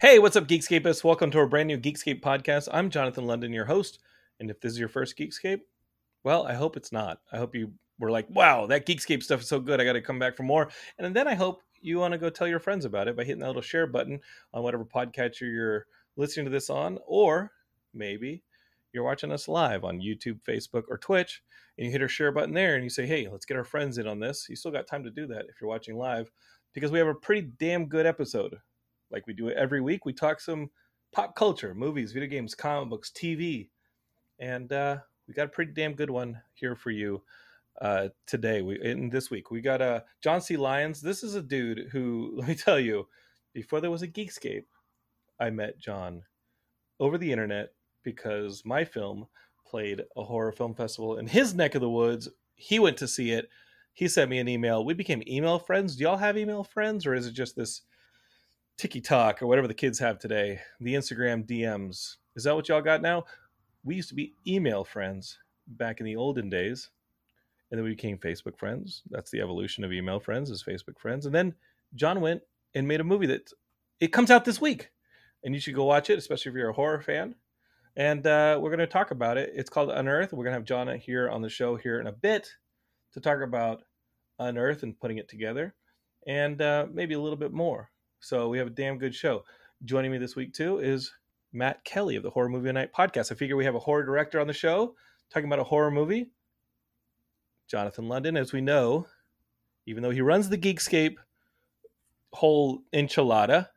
Hey, what's up, Geekscapists? Welcome to our brand new Geekscape podcast. I'm Jonathan London, your host. And if this is your first Geekscape, well, I hope it's not. I hope you were like, wow, that Geekscape stuff is so good. I got to come back for more. And then I hope you want to go tell your friends about it by hitting that little share button on whatever podcatcher you're listening to this on. Or maybe you're watching us live on YouTube, Facebook, or Twitch, and you hit our share button there and you say, hey, let's get our friends in on this. You still got time to do that if you're watching live because we have a pretty damn good episode. Like we do it every week. We talk some pop culture, movies, video games, comic books, TV, and we got a pretty damn good one here for you today. In this week we got John C. Lyons. This is a dude who, let me tell you, before there was a Geekscape, I met John over the internet because my film played a horror film festival in his neck of the woods. He went to see it. He sent me an email. We became email friends. Do y'all have email friends, or is it just this TikTok or whatever the kids have today, the Instagram DMs? Is that what y'all got now? We used to be email friends back in the olden days, and then we became Facebook friends. That's the evolution of email friends, is Facebook friends. And then John went and made a movie that it comes out this week, and you should go watch it, especially if you're a horror fan. And we're going to talk about it. It's called Unearth. We're going to have John here on the show here in a bit to talk about Unearth and putting it together, and maybe a little bit more. So we have a damn good show. Joining me this week, too, is Matt Kelly of the Horror Movie Night podcast. I figure we have a horror director on the show talking about a horror movie. Jonathan London, as we know, even though he runs the Geekscape whole enchilada,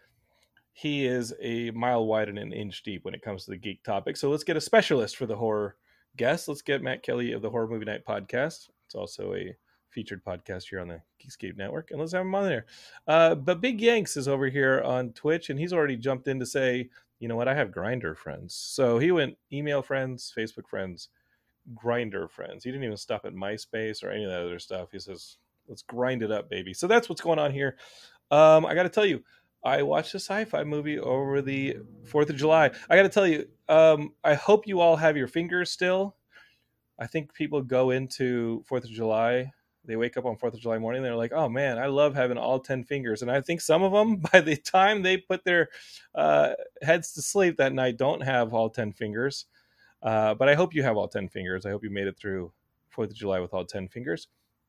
he is a mile wide and an inch deep when it comes to the geek topic. So let's get a specialist for the horror guest. Let's get Matt Kelly of the Horror Movie Night podcast. It's also a featured podcast here on the Geekscape Network, and let's have him on there. But Big Yanks is over here on Twitch, and he's already jumped in to say, you know what, I have Grindr friends. So he went email friends, Facebook friends, Grindr friends. He didn't even stop at MySpace or any of that other stuff. He says, let's grind it up, baby. So that's what's going on here. I got to tell you, I watched a sci-fi movie over the 4th of July. I got to tell you, I hope you all have your fingers still. I think people go into 4th of July, they wake up on 4th of July morning, they're like, oh man, I love having all 10 fingers. And I think some of them, by the time they put their heads to sleep that night, don't have all 10 fingers. But I hope you have all 10 fingers. I hope you made it through 4th of July with all 10 fingers.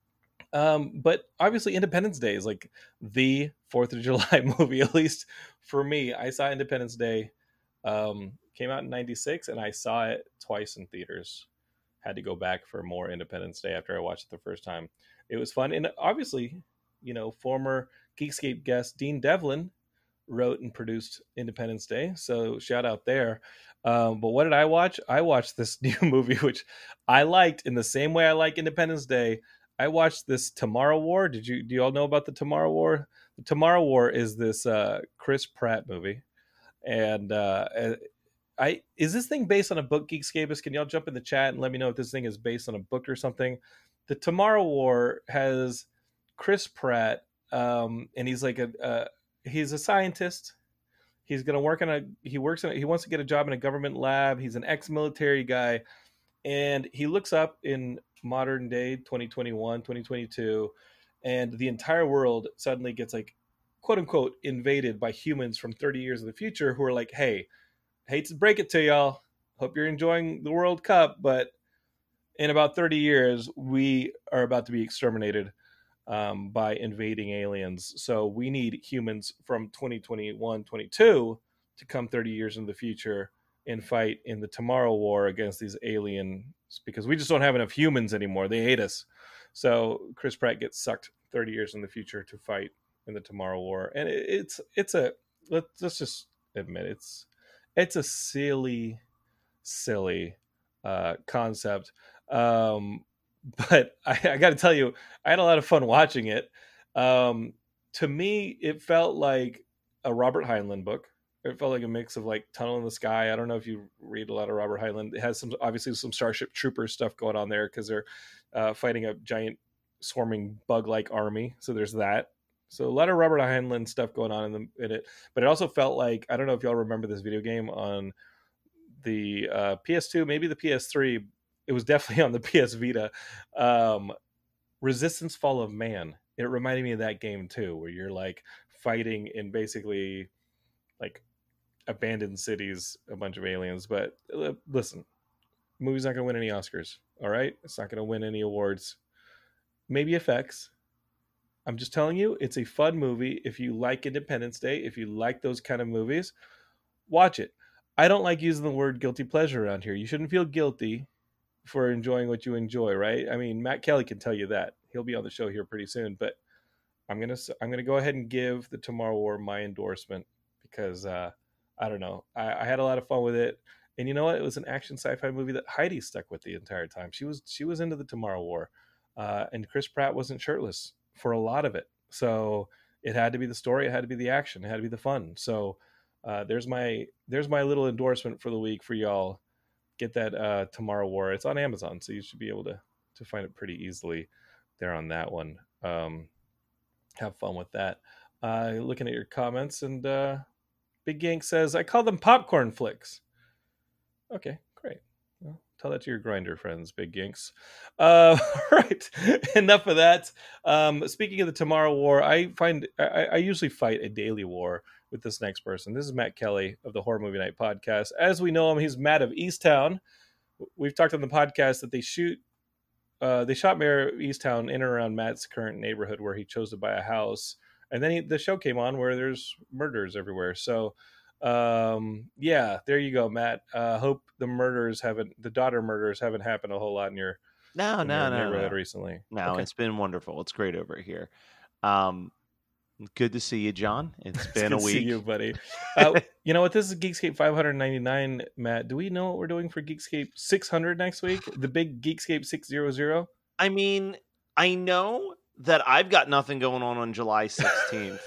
But obviously Independence Day is like the 4th of July movie, at least for me. I saw Independence Day, came out in 96, and I saw it twice in theaters. Had to go back for more Independence Day after I watched it the first time. It was fun. And obviously, you know, former Geekscape guest Dean Devlin wrote and produced Independence Day. So shout out there. But what did I watch? I watched this new movie, which I liked in the same way I like Independence Day. I watched this Tomorrow War. Do you all know about the Tomorrow War? The Tomorrow War is this Chris Pratt movie. And is this thing based on a book, Geekscapists? Can y'all jump in the chat and let me know if this thing is based on a book or something? The Tomorrow War has Chris Pratt, and he's like he's a scientist. He's gonna work he wants to get a job in a government lab. He's an ex-military guy, and he looks up in modern day 2021, 2022, and the entire world suddenly gets like, quote unquote, invaded by humans from 30 years in the future who are like, hey, hate to break it to y'all, hope you're enjoying the World Cup, but in about 30 years, we are about to be exterminated by invading aliens. So we need humans from 2021, 22 to come 30 years in the future and fight in the Tomorrow War against these aliens, because we just don't have enough humans anymore. They hate us. So Chris Pratt gets sucked 30 years in the future to fight in the Tomorrow War. And let's just admit, it's a silly concept. But I got to tell you, I had a lot of fun watching it. To me, it felt like a Robert Heinlein book. It felt like a mix of like Tunnel in the Sky. I don't know if you read a lot of Robert Heinlein. It has obviously some Starship Troopers stuff going on there because they're fighting a giant swarming bug-like army. So there's that. So a lot of Robert Heinlein stuff going on in it. But it also felt like, I don't know if y'all remember this video game on the PS2, maybe the PS3. It was definitely on the PS Vita. Resistance Fall of Man. It reminded me of that game too, where you're like fighting in basically like abandoned cities, a bunch of aliens. But listen, movie's not going to win any Oscars. All right, it's not going to win any awards. Maybe effects. I'm just telling you, it's a fun movie. If you like Independence Day, if you like those kind of movies, watch it. I don't like using the word guilty pleasure around here. You shouldn't feel guilty for enjoying what you enjoy, right? I mean, Matt Kelly can tell you that. He'll be on the show here pretty soon, but I'm gonna go ahead and give the Tomorrow War my endorsement because I don't know. I had a lot of fun with it, and you know what? It was an action sci-fi movie that Heidi stuck with the entire time. She was into the Tomorrow War, and Chris Pratt wasn't shirtless for a lot of it, so it had to be the story, it had to be the action, it had to be the fun. So there's my little endorsement for the week for y'all. Get that Tomorrow War. It's on Amazon, so you should be able to find it pretty easily there on that one. Have fun with that. Looking at your comments, and Big Yank says, I call them popcorn flicks. Okay, great. Well, tell that to your grinder friends, Big Yanks. Right, enough of that. Speaking of the Tomorrow War, I usually fight a daily war with this next person. This is Matt Kelly of the Horror Movie Night podcast. As we know him, he's Matt of Easttown. We've talked on the podcast that they shot Mayor of Easttown in and around Matt's current neighborhood where he chose to buy a house. And then the show came on where there's murders everywhere. So, yeah, there you go, Matt. Hope the daughter murders haven't happened a whole lot in your neighborhood recently. No, Okay. It's been wonderful. It's great over here. Good to see you, John. It's been a Good week. to see you, buddy. You know what? This is Geekscape 599, Matt. Do we know what we're doing for Geekscape 600 next week? The big Geekscape 600? I mean, I know that I've got nothing going on July 16th.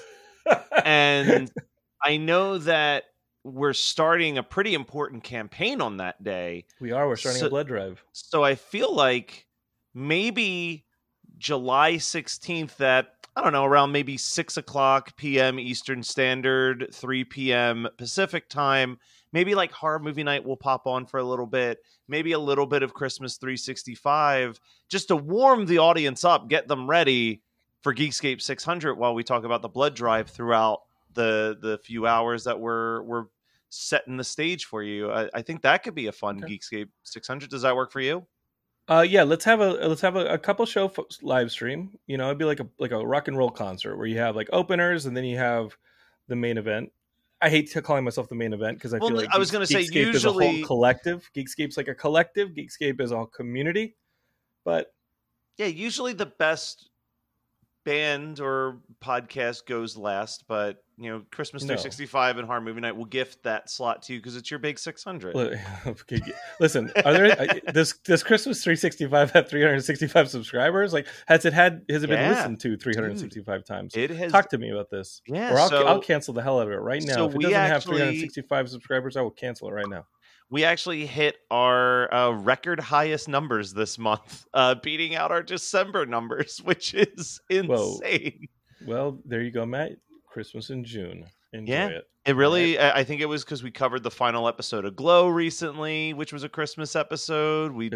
And I know that we're starting a pretty important campaign on that day. We are. We're starting a blood drive. So I feel like maybe July 16th at, I don't know, around maybe 6 o'clock p.m. Eastern Standard, 3 p.m. Pacific time. Maybe like Horror Movie Night will pop on for a little bit. Maybe a little bit of Christmas 365, just to warm the audience up, get them ready for Geekscape 600 while we talk about the blood drive throughout the few hours that we're setting the stage for you. I think that could be a fun Geekscape 600. Does that work for you? Yeah, let's have a couple show live stream. You know, it'd be like a rock and roll concert where you have like openers and then you have the main event. I hate calling myself the main event because I feel like I was going to say Geekscape is a whole collective. Geekscape's like a collective. Geekscape is a community. But yeah, usually the best band or podcast goes last, but you know, Christmas 365 and Horror Movie Night will gift that slot to you because it's your big 600. Listen, does Christmas 365 have 365 subscribers? Like, has it been listened to 365 times? It has. Talk to me about this. Yeah, or I'll cancel the hell out of it right now. So if it doesn't have 365 subscribers, I will cancel it right now. We actually hit our record highest numbers this month, beating out our December numbers, which is insane. Well, there you go, Matt. Christmas in June. Enjoy it. It really, I think it was because we covered the final episode of Glow recently, which was a Christmas episode. We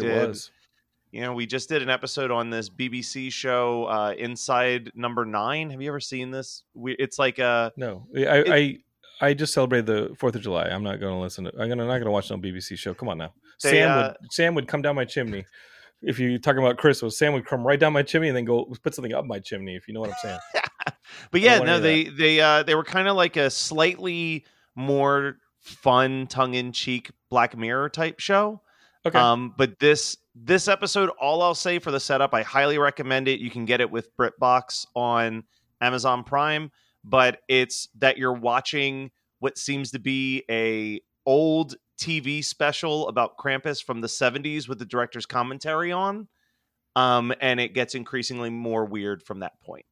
just did an episode on this BBC show, Inside Number 9. Have you ever seen this? It's like no. I just celebrated the 4th of July. I'm not going to listen to. I'm not going to watch no BBC show. Come on now. Sam would come down my chimney. If you're talking about Christmas, Sam would come right down my chimney and then go put something up my chimney. If you know what I'm saying. But yeah, no, they were kind of like a slightly more fun, tongue-in-cheek Black Mirror type show. Okay. But this episode, all I'll say for the setup, I highly recommend it. You can get it with BritBox on Amazon Prime, but it's that you're watching what seems to be a old TV special about Krampus from the 70s with the director's commentary on. And it gets increasingly more weird from that point.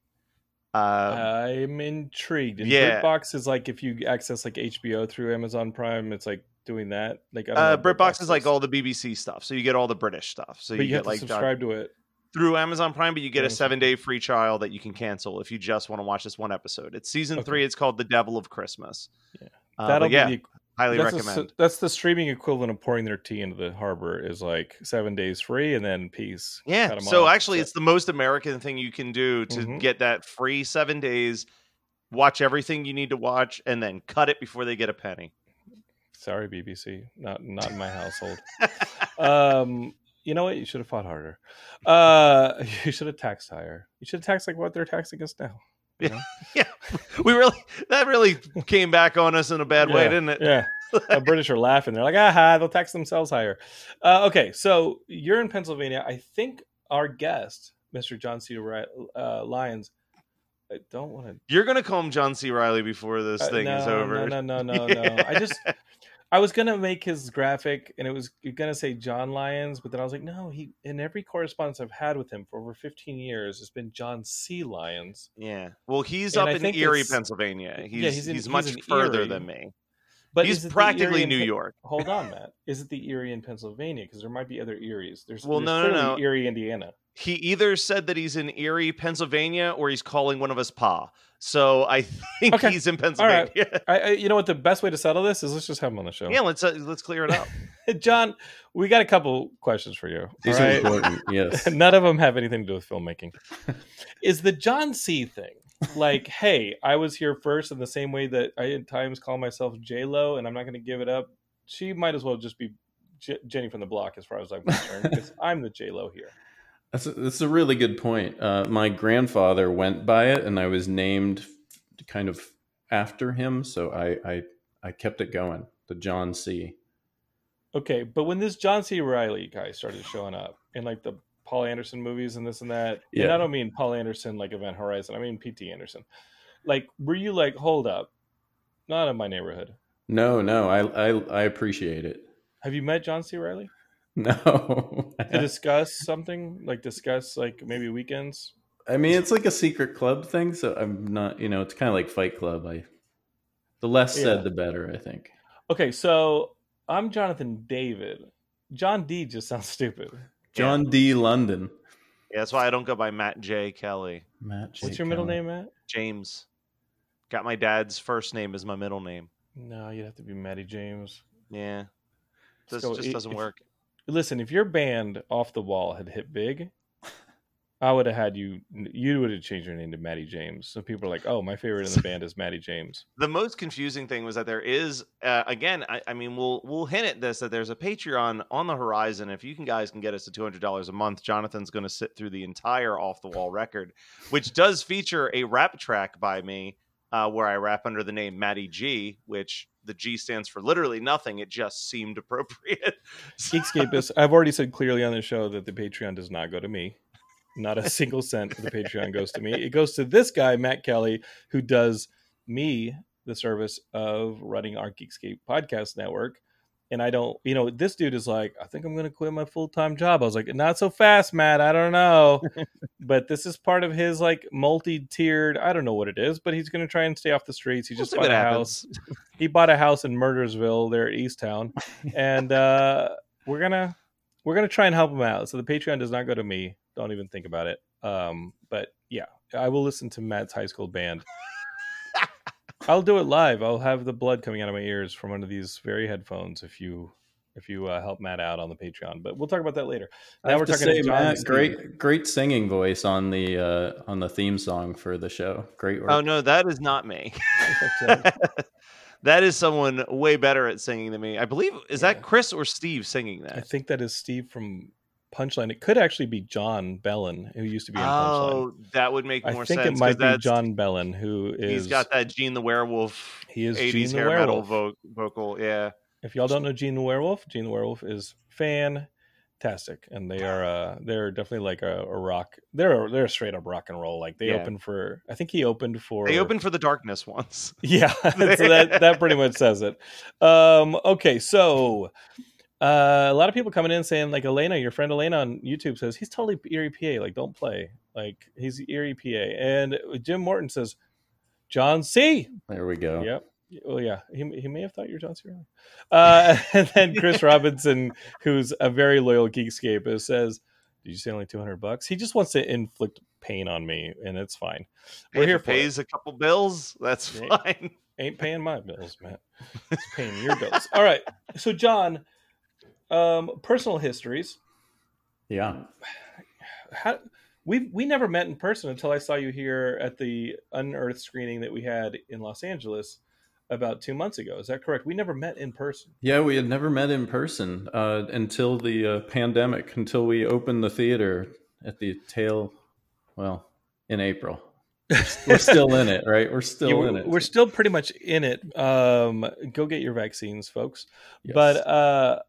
I'm intrigued. And BritBox is like if you access like HBO through Amazon Prime, it's like doing that. Like BritBox is like all the BBC stuff, so you get all the British stuff. So but you have get to subscribe to it through Amazon Prime, but you get a 7-day free trial that you can cancel if you just want to watch this one episode. It's season 3. It's called The Devil of Christmas. Yeah, that'll be highly recommend. That's the streaming equivalent of pouring their tea into the harbor. Is like 7 days free and then peace. Yeah. So actually, it's the most American thing you can do to get that free 7 days. watch everything you need to watch, and then cut it before they get a penny. Sorry, BBC, not in my household. You know what? You should have fought harder. You should have taxed higher. You should have taxed like what they're taxing us now. You know? Yeah, that really came back on us in a bad way, didn't it? Yeah. The British are laughing. They're like, aha, they'll tax themselves higher. Okay, so you're in Pennsylvania. I think our guest, Mr. John C. Lyons, I don't want to. You're going to call him John C. Reilly before this thing is over. No. I was gonna make his graphic, and it was gonna say John Lyons, but then I was like, no. He in every correspondence I've had with him for over 15 years, it's been John C. Lyons. Yeah. Well, he's up in Erie, Pennsylvania. He's much further than me. But he's practically New York. Hold on, Matt. Is it the Erie in Pennsylvania? Because there might be other Eries. There's no. Erie, Indiana. He either said that he's in Erie, Pennsylvania, or he's calling one of us Pa. So I think he's in Pennsylvania. All right. You know what? The best way to settle this is let's just have him on the show. Yeah, let's clear it up. John, we got a couple questions for you. These are important. Yes. None of them have anything to do with filmmaking. Is the John C. thing like, hey, I was here first in the same way that I at times call myself J-Lo, and I'm not going to give it up? She might as well just be Jenny from the Block as far as I'm concerned, because I'm the J-Lo here. That's a really good point. My grandfather went by it, and I was named kind of after him, so I kept it going. The John C. Okay, but when this John C. Reilly guy started showing up in like the Paul Anderson movies and this and that, and I don't mean Paul Anderson like Event Horizon, I mean P.T. Anderson. Like, were you like, hold up, not in my neighborhood? No, I appreciate it. Have you met John C. Reilly? No. To discuss like maybe weekends? I mean, it's like a secret club thing, so I'm not, it's kind of like Fight Club. The less said, the better, I think. Okay, so I'm Jonathan David. John D just sounds stupid. John D. London. Yeah, that's why I don't go by Matt J. Kelly. What's your middle name, Matt? James. Got my dad's first name as my middle name. No, you'd have to be Matty James. Yeah. This just doesn't work. Listen, if your band Off the Wall had hit big, I would have had you would have changed your name to Matty James. So people are like, oh, my favorite in the band is Matty James. The most confusing thing was that there is, again, I mean, we'll hint at this, that there's a Patreon on the horizon. If you guys can get us to $200 a month, Jonathan's going to sit through the entire Off the Wall record, which does feature a rap track by me, where I rap under the name Matty G, which the G stands for literally nothing. It just seemed appropriate. Geekscapists, I've already said clearly on the show that the Patreon does not go to me. Not a single cent of the Patreon goes to me. It goes to this guy, Matt Kelly, who does me the service of running our Geekscape podcast network. And I don't, this dude is like, I think I'm going to quit my full-time job. I was like, not so fast, Matt. I don't know. But this is part of his like multi-tiered, I don't know what it is, but he's going to try and stay off the streets. He just bought a house. He bought a house in Murdersville there at Easttown. And we're going to try and help him out. So the Patreon does not go to me. Don't even think about it. But yeah, I will listen to Matt's high school band. I'll do it live. I'll have the blood coming out of my ears from one of these very headphones if you help Matt out on the Patreon. But we'll talk about that later. Now we're talking to Matt. Great singing voice on the theme song for the show. Great work. Oh no, that is not me. That is someone way better at singing than me. I believe is that Chris or Steve singing that? I think that is Steve from Punchline. It could actually be John Bellin, who used to be in Punchline. Oh, that would make more sense. I think it might be John Bellin, who is... He's got that Gene the Werewolf. He is 80s Gene the hair Werewolf. metal vocal, yeah. If y'all don't know Gene the Werewolf is fantastic, and they're definitely like a rock. They're a straight up rock and roll. Like they opened for... I think he opened for... They opened for The Darkness once. Yeah, so that pretty much says it. Okay, so... a lot of people coming in saying like Elena, your friend Elena on YouTube says he's totally Erie PA. Like, don't play. Like, he's Erie PA. And Jim Morton says John C. There we go. Yep. Well, yeah, he may have thought you were John C. And then Chris Robinson, who's a very loyal Geekscape, says, "Did you say only $200? He just wants to inflict pain on me, and it's fine. We're here for pays a couple bills. That's fine. Ain't paying my bills, Matt. It's paying your bills. All right. So, John. Personal histories. Yeah. we never met in person until I saw you here at the Unearthed screening that we had in Los Angeles about 2 months ago. Is that correct? We never met in person. Yeah, we had never met in person until the pandemic, until we opened the theater at the in April. We're still in it, right? We're still in it. We're still pretty much in it. Go get your vaccines, folks. Yes. But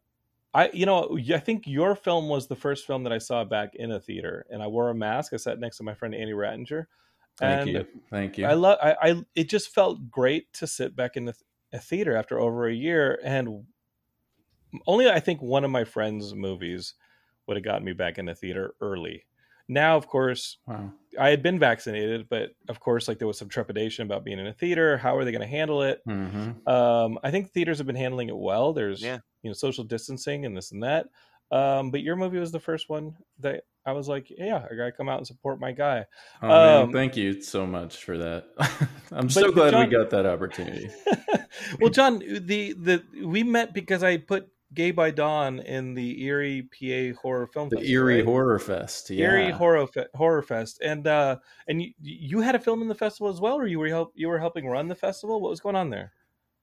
I think your film was the first film that I saw back in a theater, and I wore a mask. I sat next to my friend Annie Rattinger. Thank you. It just felt great to sit back in a theater after over a year, and only I think one of my friends' movies would have gotten me back in the theater early. Now, of course, Wow. I had been vaccinated, but of course, like there was some trepidation about being in a theater. How are they going to handle it? Mm-hmm. I think theaters have been handling it well. There's social distancing and this and that. But your movie was the first one that I was like, yeah, I got to come out and support my guy. Oh, man, thank you so much for that. I'm so glad we got that opportunity. Well, John, we met because I put Gay by Dawn in the Erie, PA Horror Film Festival. The Erie Horror Fest. Yeah. Erie Horror Fest. And you had a film in the festival as well, or you were helping run the festival? What was going on there?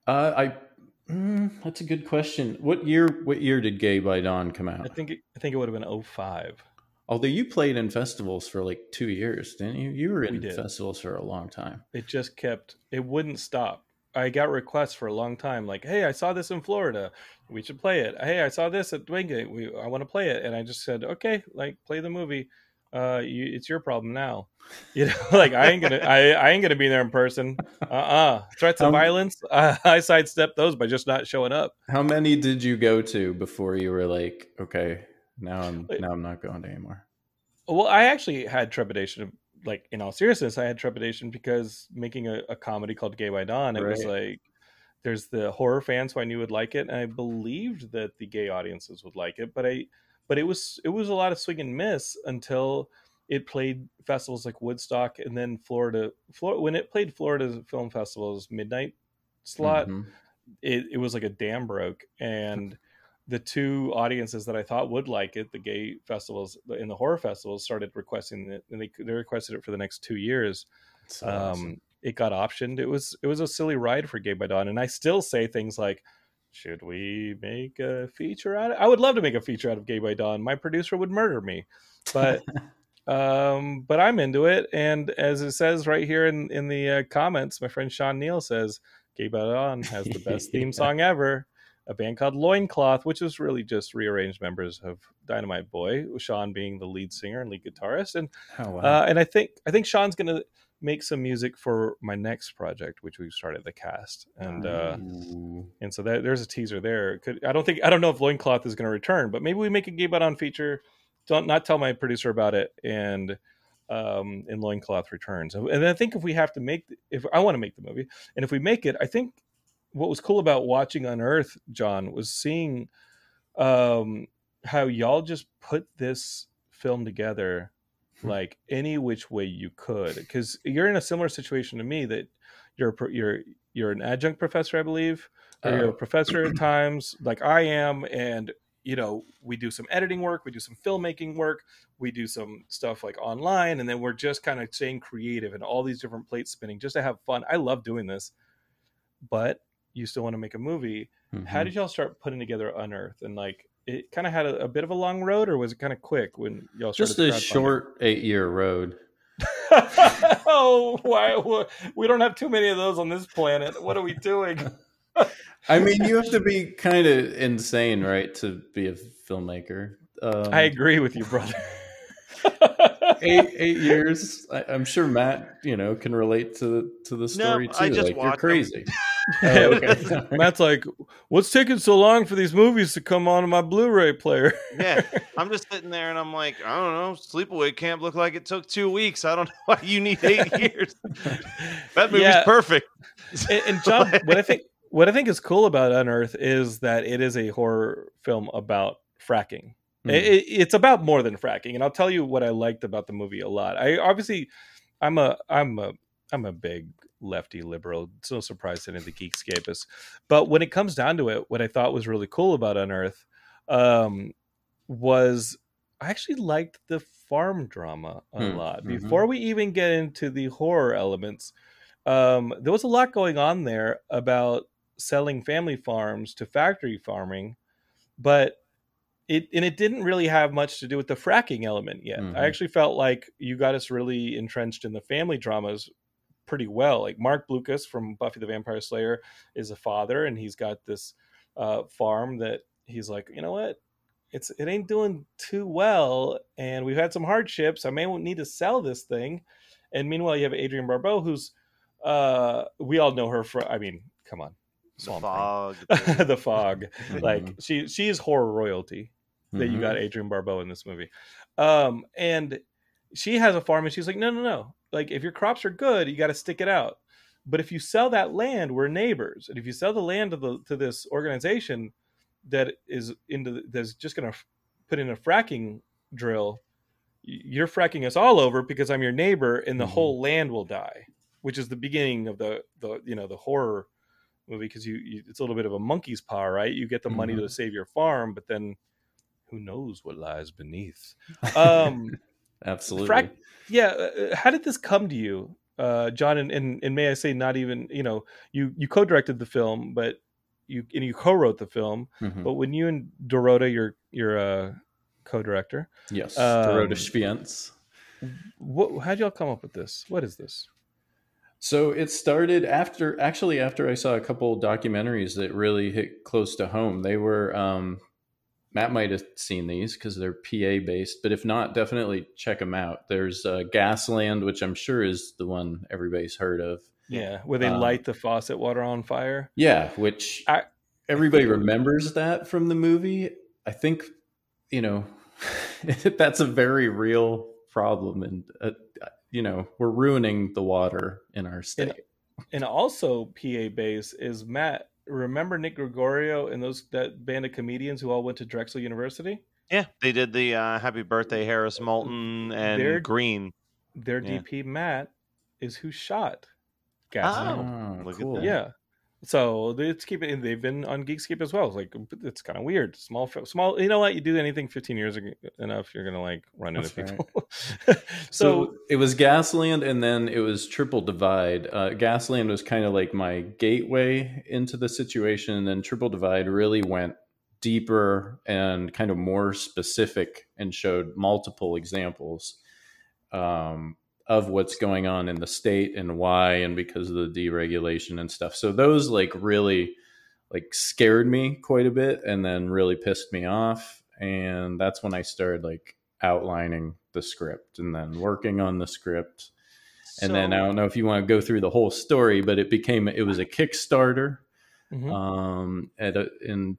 That's a good question. What year did Gay by Dawn come out? I think it would have been 2005. Although you played in festivals for like 2 years, didn't you? You were in festivals for a long time. It wouldn't stop. I got requests for a long time, like, hey, I saw this in Florida. We should play it. Hey, I saw this at Dwayne. I want to play it. And I just said, okay, like, play the movie. It's your problem now. Like I ain't gonna be there in person. Threats of violence, I sidestepped those by just not showing up. How many did you go to before you were like, okay, now I'm not going to anymore? Well, I actually had trepidation. Like, in all seriousness, I had trepidation because making a comedy called Gay by Dawn, it was like, there's the horror fans who I knew would like it, and I believed that the gay audiences would like it, but it was a lot of swing and miss until it played festivals like Woodstock, and then Florida when it played Florida Film Festival's midnight slot, it was like a dam broke, and the two audiences that I thought would like it, the gay festivals and the horror festivals, started requesting it, and they requested it for the next 2 years. So awesome. It got optioned. It was a silly ride for Gay by Dawn, and I still say things like, should we make a feature out of it? I would love to make a feature out of Gay by Dawn. My producer would murder me, but but I'm into it. And as it says right here in the comments, my friend Sean Neal says Gay by Dawn has the best theme song ever. A band called Loincloth, which was really just rearranged members of Dynamite Boy, Sean being the lead singer and lead guitarist. And and I think Sean's gonna make some music for my next project, which we've started the cast, and so there's a teaser there. I don't know if Loincloth is going to return, but maybe we make a Gay by Dawn feature. Don't not tell my producer about it, and Loincloth returns. And I think if I want to make the movie, and if we make it, I think what was cool about watching Unearthed, John, was seeing how y'all just put this film together like any which way you could, because you're in a similar situation to me, that you're an adjunct professor, I believe, or you're a professor at times, like I am, and we do some editing work, we do some filmmaking work, we do some stuff like online, and then we're just kind of staying creative and all these different plates spinning just to have fun. I love doing this, but you still want to make a movie. How did y'all start putting together Unearthed? And like, it kind of had a bit of a long road, or was it kind of quick when y'all started? Just a short 8-year road. Why? We don't have too many of those on this planet. What are we doing? I mean, you have to be kind of insane, right, to be a filmmaker. I agree with you, brother. 8 years. I'm sure Matt, can relate to the story too. I just like, you're crazy. Okay. Matt's like, what's taking so long for these movies to come on my Blu-ray player? Yeah, I'm just sitting there and I'm like, I don't know, Sleepaway Camp looked like it took 2 weeks. I don't know why you need 8 years. That movie's perfect. And John, what I think is cool about Unearthed is that it is a horror film about fracking. It's about more than fracking, and I'll tell you what I liked about the movie a lot. I'm a big lefty liberal. It's no surprise to any of the Geekscapists. But when it comes down to it, what I thought was really cool about Unearthed was I actually liked the farm drama a lot. Mm-hmm. Before we even get into the horror elements, there was a lot going on there about selling family farms to factory farming, but it didn't really have much to do with the fracking element yet. Mm-hmm. I actually felt like you got us really entrenched in the family dramas pretty well. Like Mark Blucas from Buffy the Vampire Slayer is a father, and he's got this farm that he's like, you know what, it ain't doing too well, and we've had some hardships. I may need to sell this thing. And meanwhile, you have Adrienne Barbeau, who's we all know her for. I mean, come on, The Fog. the Fog. Mhm. Like she is horror royalty. That you Mhm. got Adrienne Barbeau in this movie, and she has a farm, and she's like, no. Like, if your crops are good, you got to stick it out. But if you sell that land, we're neighbors. And if you sell the land to this organization that is that's just going to put in a fracking drill, you're fracking us all over because I'm your neighbor, and the Mhm. whole land will die. Which is the beginning of the horror movie, because you it's a little bit of a monkey's paw, right? You get the money Mhm. to save your farm, but then who knows what lies beneath. Absolutely. How did this come to you, John? And may I say, not even, you co-directed the film, but you co-wrote the film. Mhm. But when you and Dorota, your co-director, Yes, Dorota um, Schwientz. how'd y'all come up with this? What is this? So it started after I saw a couple documentaries that really hit close to home. They were Matt might have seen these because they're PA based, but if not, definitely check them out. There's Gasland, which I'm sure is the one everybody's heard of. Yeah, where they light the faucet water on fire. Yeah, which everybody remembers that from the movie. I think, that's a very real problem, and we're ruining the water in our state. And also PA base is Matt. Remember Nick Gregorio and that band of comedians who all went to Drexel University? Yeah, they did the Happy Birthday Harris Moulton and Green. Their DP Matt is who shot Gasland. Oh, look cool. at that. Yeah. So they've been on Geekscape as well. It's like, it's kind of weird. Small. You know what? You do anything 15 years enough, you're gonna like run into people. Right. So it was Gasland, and then it was Triple Divide. Gasland was kind of like my gateway into the situation, and then Triple Divide really went deeper and kind of more specific and showed multiple examples of what's going on in the state and why, and because of the deregulation and stuff. So those like really like scared me quite a bit, and then really pissed me off. And that's when I started like outlining the script and then working on the script. And then I don't know if you want to go through the whole story, but it was a Kickstarter. Mm-hmm. In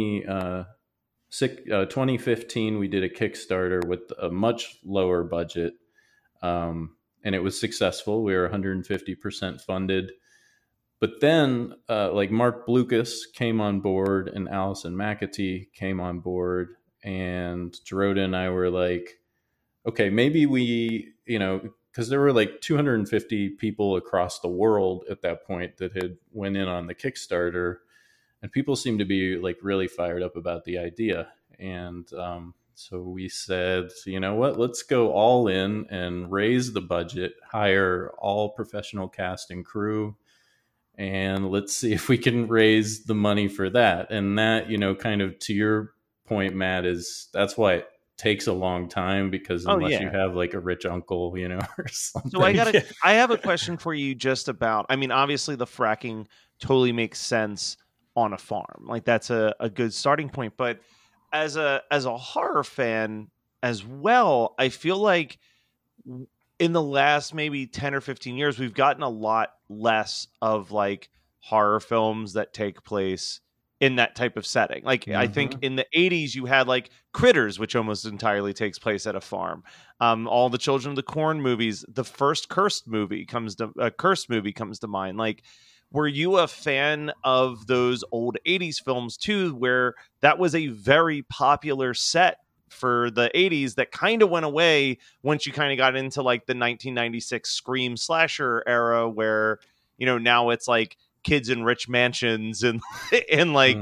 2015, we did a Kickstarter with a much lower budget. And it was successful. We were 150% funded. But then like Mark Blucas came on board, and Allison McAtee came on board, and Dorota and I were like, okay, maybe we, because there were like 250 people across the world at that point that had went in on the Kickstarter, and people seemed to be like really fired up about the idea. And so we said, you know what, let's go all in and raise the budget, hire all professional cast and crew, and let's see if we can raise the money for that. And that, kind of to your point, Matt, that's why it takes a long time, because unless you have like a rich uncle, or something. So I have a question for you just about, I mean, obviously the fracking totally makes sense on a farm. Like that's a good starting point. But as a horror fan as well, I feel like in the last maybe 10 or 15 years, we've gotten a lot less of like horror films that take place in that type of setting. Like, mm-hmm. I think in the 80s you had like Critters, which almost entirely takes place at a farm. All the Children of the Corn movies, the first Cursed movie comes to mind. Like, were you a fan of those old 80s films too, where that was a very popular set for the 80s that kind of went away once you kind of got into like the 1996 Scream slasher era, where, now it's like kids in rich mansions and in like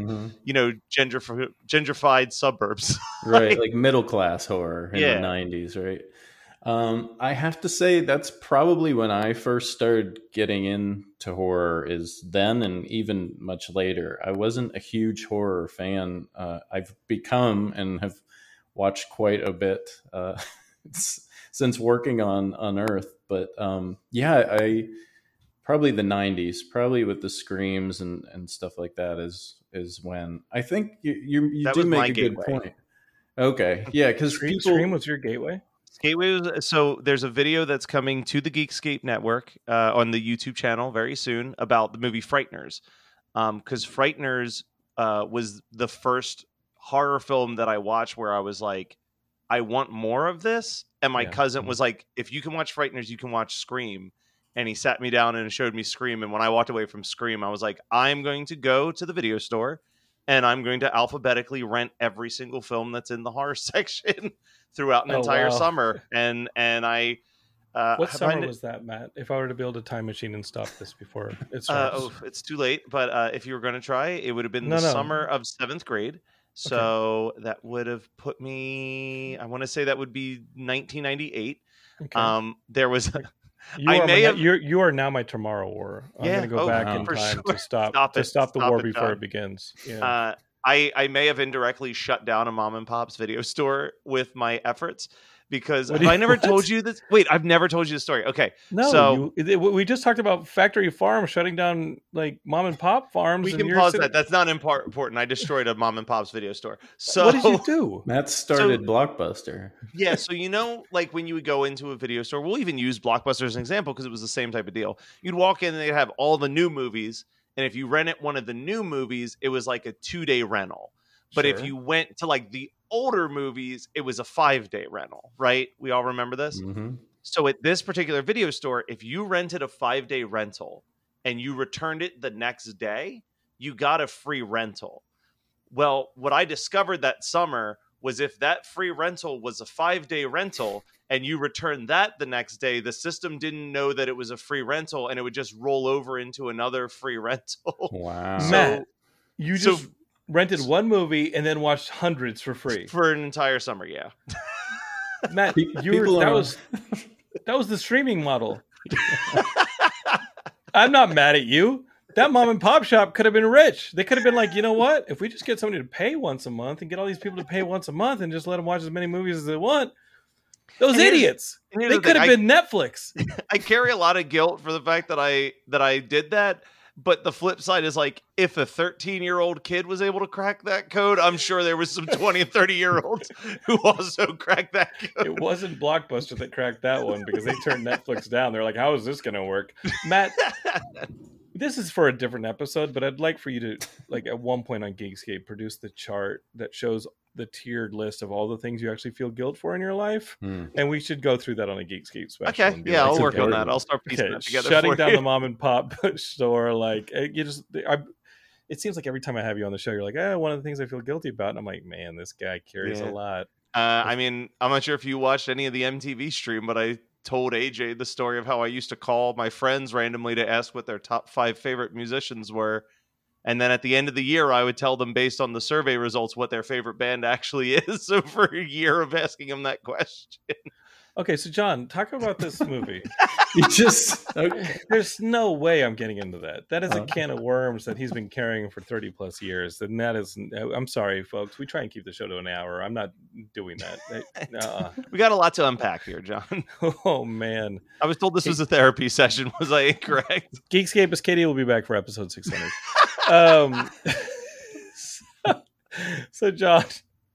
gentrified suburbs. Right, like middle class horror in the Yeah. 90s, right? I have to say that's probably when I first started getting into horror, is then, and even much later. I wasn't a huge horror fan. I've become and have watched quite a bit since working on Unearth. But I probably the 90s, probably with the screams and stuff like that is when I think you That do was my make a good gateway. point. Okay, yeah, because Scream was your gateway. Gateway was, so there's a video that's coming to the Geekscape network on the YouTube channel very soon about the movie Frighteners, because Frighteners was the first horror film that I watched where I was like, I want more of this. And my cousin was like, if you can watch Frighteners, you can watch Scream. And he sat me down and showed me Scream. And when I walked away from Scream, I was like, I'm going to go to the video store and I'm going to alphabetically rent every single film that's in the horror section throughout an entire summer. And I what summer was that, Matt? If I were to build a time machine and stop this before it starts. It's too late. But if you were going to try, it would have been the summer of 7th grade. So that would have put me, I want to say that would be 1998. Okay. There was you are now my tomorrow war. I'm going to go back in time to stop the war before it begins. Yeah. I may have indirectly shut down a mom and pop's video store with my efforts, because I never told you this. Wait, I've never told you the story. Okay. No, so we just talked about Factory Farm shutting down like mom and pop farms. We can pause that. That's not important. I destroyed a mom and pop's video store. So what did you do? Matt started Blockbuster. Yeah. So, like when you would go into a video store, we'll even use Blockbuster as an example because it was the same type of deal. You'd walk in and they'd have all the new movies. And if you rented one of the new movies, it was like a 2-day rental. But if you went to like the older movies, it was a 5-day rental, right? We all remember this. Mm-hmm. So at this particular video store, if you rented a 5-day rental and you returned it the next day, you got a free rental. Well, what I discovered that summer was if that free rental was a 5-day rental and you returned that the next day, the system didn't know that it was a free rental and it would just roll over into another free rental. Wow. Matt, you just rented one movie and then watched hundreds for free for an entire summer. Yeah. Matt, that was the streaming model. I'm not mad at you. That mom and pop shop could have been rich. They could have been like, you know what? If we just get somebody to pay once a month and get all these people to pay once a month and just let them watch as many movies as they want, those idiots, they could have been Netflix. I carry a lot of guilt for the fact that I did that. But the flip side is like, if a 13-year-old kid was able to crack that code, I'm sure there was some 20 and 30-year-olds who also cracked that code. It wasn't Blockbuster that cracked that one because they turned Netflix down. They're like, how is this going to work? Matt, this is for a different episode, but I'd like for you to, like, at one point on Geekscape, produce the chart that shows the tiered list of all the things you actually feel guilt for in your life. And we should go through that on a Geekscape special. Okay. Yeah, I'll work on that. I'll start piecing that together. Shutting down the mom and pop store. Like, it seems like every time I have you on the show, you're like, one of the things I feel guilty about. And I'm like, man, this guy carries a lot. I mean, I'm not sure if you watched any of the MTV stream, but I told AJ the story of how I used to call my friends randomly to ask what their top 5 favorite musicians were. And then at the end of the year, I would tell them based on the survey results what their favorite band actually is. So for a year of asking them that question. Okay, so John, talk about this movie. There's no way I'm getting into that. That is a can of worms that he's been carrying for 30 plus years. And that is, I'm sorry, folks. We try and keep the show to an hour. I'm not doing that. We got a lot to unpack here, John. Oh, man. I was told this was a therapy session. Was I incorrect? Geekscape Katie will be back for episode 600. So John,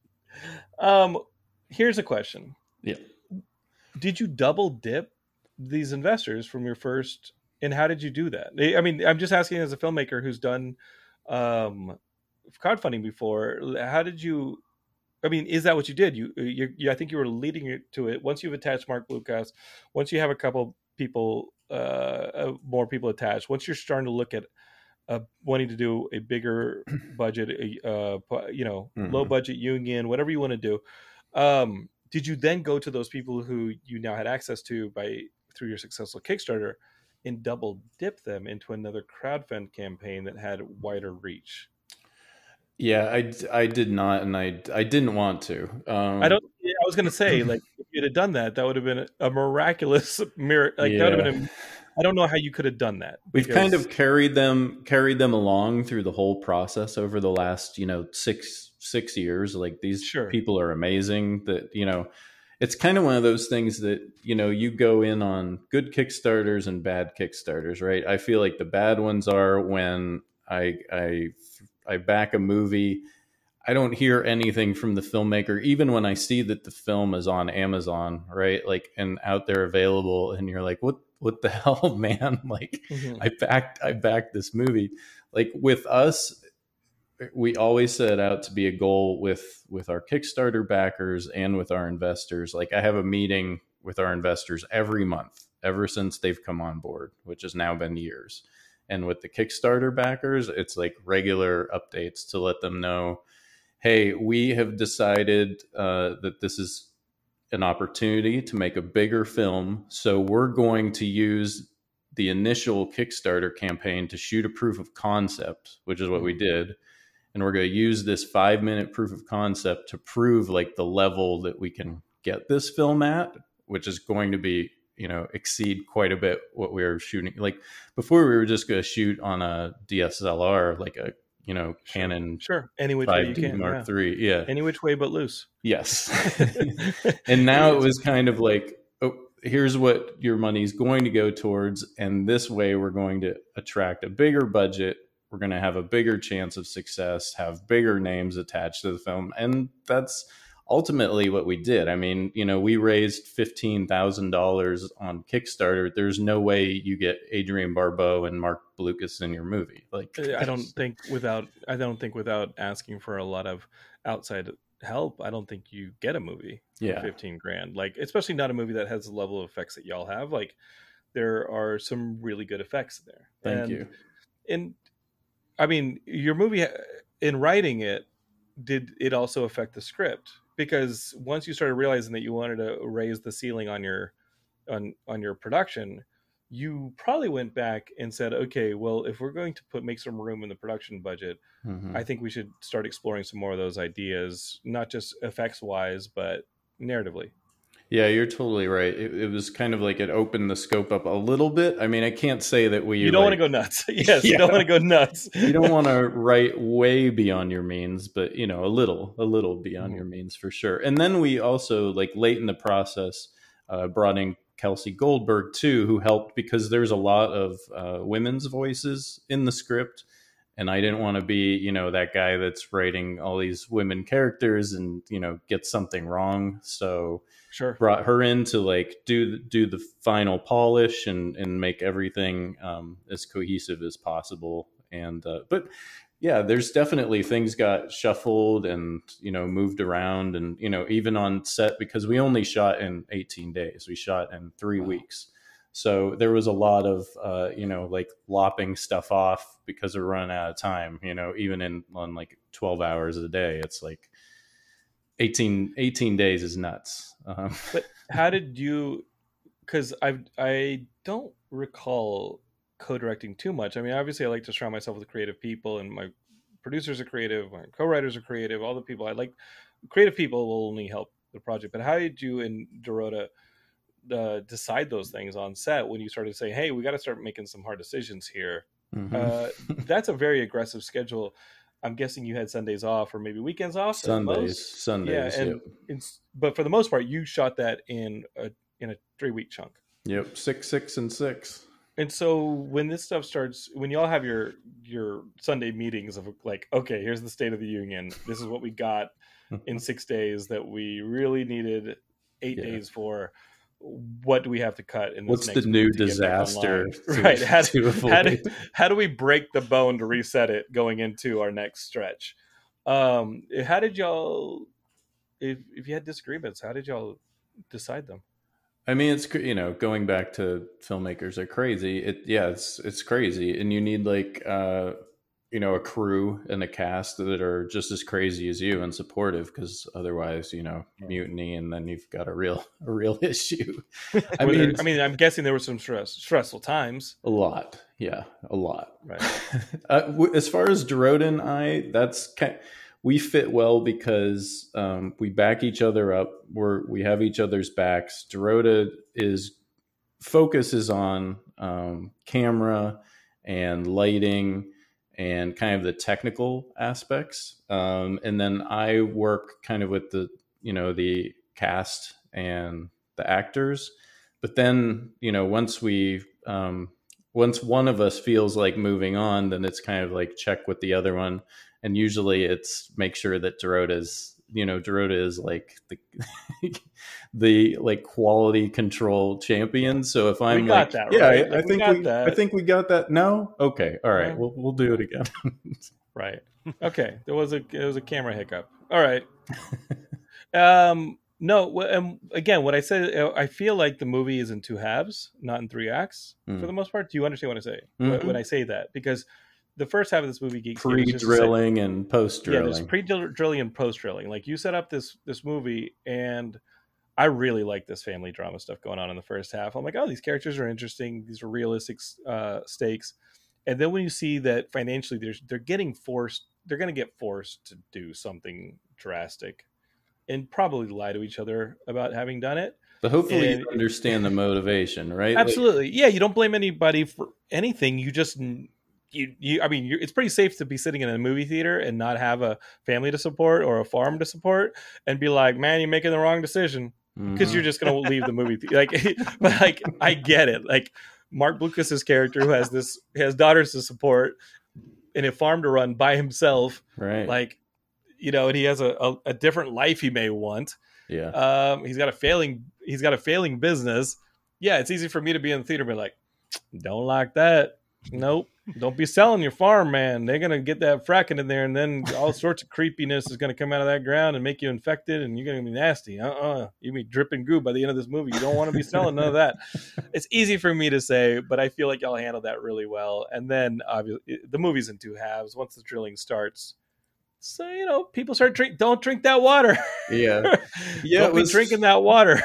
here's a question. Yeah. Did you double dip these investors from your first, and how did you do that? I mean, I'm just asking as a filmmaker who's done crowdfunding before. How did you? I mean, is that what you did? You I think you were leading it to it. Once you've attached Mark Blucas, once you have a couple people, more people attached. Once you're starting to look at wanting to do a bigger budget, low budget union, whatever you want to do. Did you then go to those people who you now had access to through your successful Kickstarter and double dip them into another crowdfund campaign that had wider reach? Yeah, I did not, and I didn't want to. I was going to say, like, if you'd have done that, that would have been a miraculous miracle. Like, that would have Yeah, been I don't know how you could have done that, we've kind of because carried them along through the whole process over the last, 6 years. Like, these sure. people are amazing. That, it's kind of one of those things that, you go in on good Kickstarters and bad Kickstarters, right? I feel like the bad ones are when I back a movie. I don't hear anything from the filmmaker, even when I see that the film is on Amazon, right? Like, and out there available, and you're like, what the hell, man? Like, Hmm. I backed this movie. Like, with us, we always set out to be a goal with our Kickstarter backers and with our investors. Like, I have a meeting with our investors every month ever since they've come on board, which has now been years. And with the Kickstarter backers, it's like regular updates to let them know, hey, we have decided that this is an opportunity to make a bigger film. So we're going to use the initial Kickstarter campaign to shoot a proof of concept, which is what we Hmm. did. And we're going to use this 5-minute proof of concept to prove like the level that we can get this film at, which is going to be, exceed quite a bit what we were shooting. Like, before, we were just going to shoot on a DSLR, like a, Sure. Canon Sure. Any which way you 5D can. Mark Yeah. III. Yeah. Any which way but loose. Yes. And now it was kind of like, oh, here's what your money's going to go towards. And this way we're going to attract a bigger budget. We're going to have a bigger chance of success, have bigger names attached to the film. And that's ultimately what we did. I mean, we raised $15,000 on Kickstarter. There's no way you get Adrienne Barbeau and Mark Blucas in your movie. Like, I don't think without asking for a lot of outside help, I don't think you get a movie for yeah, 15 grand. Like, especially not a movie that has the level of effects that y'all have. Like, there are some really good effects there. thank you. And I mean, your movie, in writing it, did it also affect the script? Because once you started realizing that you wanted to raise the ceiling on your production, you probably went back and said, okay, well, if we're going to make some room in the production budget, Mm-hmm. I think we should start exploring some more of those ideas, not just effects wise, but narratively. Yeah, you're totally right. It was kind of like it opened the scope up a little bit. I mean, I can't say that we You don't want to like, go nuts. Yes, you don't yeah, want to go nuts. you don't want to write way beyond your means, but a little beyond Mhm. your means for sure. And then we also, like, late in the process, brought in Kelsey Goldberg too, who helped because there's a lot of women's voices in the script, and I didn't want to be, that guy that's writing all these women characters and get something wrong. So Sure. brought her in to like do the final polish and make everything as cohesive as possible. And but yeah, there's definitely things got shuffled and moved around, and even on set, because we only shot in 18 days, we shot in 3 weeks. So there was a lot of like lopping stuff off because we're running out of time. Even on like 12 hours a day, it's like 18 days is nuts. But how did you? Because I don't recall co-directing too much. I mean, obviously, I like to surround myself with creative people, and my producers are creative, my co-writers are creative. All the people I like, creative people will only help the project. But how did you and Dorota decide those things on set when you started saying, "Hey, we got to start making some hard decisions here"? Mhm. That's a very aggressive schedule. I'm guessing you had Sundays off or maybe weekends off at most. Yeah, Sundays. Yep. and but for the most part, you shot that in a 3 week chunk. Yep. 6, 6, and 6. And so when this stuff starts, when y'all have your Sunday meetings of like, okay, here's the state of the union. This is what we got in 6 days that we really needed 8 days for. What do we have to cut in this What's the next new week to get back disaster online? to, Right. to avoid? How do we break the bone to reset it going into our next stretch? How did y'all, if you had disagreements, how did y'all decide them? I mean, it's going back to filmmakers are crazy. It's crazy, and you need like a crew and a cast that are just as crazy as you and supportive, because otherwise, mutiny, and then you've got a real issue. I mean, I'm guessing there were some stressful times. A lot. Yeah, a lot. Right. As far as Dorota and I, we fit well because we back each other up. We have each other's backs. Dorota focuses on camera and lighting and kind of the technical aspects. And then I work kind of with the cast and the actors. But then, once one of us feels like moving on, then it's kind of like check with the other one. And usually it's make sure that Dorota is like the like quality control champion. So if I'm I think we got that. No. Okay. All right. We'll do it again. Right. Okay. There was a camera hiccup. All right. No. Again, what I said, I feel like the movie is in 2 halves, not in 3 acts for the most part. Do you understand what I say when I say that? Because the first half of this movie, pre-drilling and post-drilling. Yeah, there's pre-drilling and post-drilling. Like you set up this movie, and I really like this family drama stuff going on in the first half. I'm like, oh, these characters are interesting. These are realistic stakes. And then when you see that financially, they're going to get forced to do something drastic, and probably lie to each other about having done it. But hopefully you understand the motivation, right? Absolutely. Yeah, you don't blame anybody for anything. You just it's pretty safe to be sitting in a movie theater and not have a family to support or a farm to support and be like, man, you're making the wrong decision, because you're just going to leave the movie theater. But I get it. Like Mark Blucas's character, who has daughters to support and a farm to run by himself, right? Like, and he has a different life he may want. Yeah. He's got a failing business. Yeah, it's easy for me to be in the theater and be like, don't like that. Nope. Don't be selling your farm, man. They're going to get that fracking in there, and then all sorts of creepiness is going to come out of that ground and make you infected, and you're going to be nasty. You'll be dripping goo by the end of this movie. You don't want to be selling none of that. It's easy for me to say, but I feel like y'all handled that really well. And then, obviously, the movie's in 2 halves. Once the drilling starts, so, people start don't drink that water. Yeah. Yeah. Don't be drinking that water.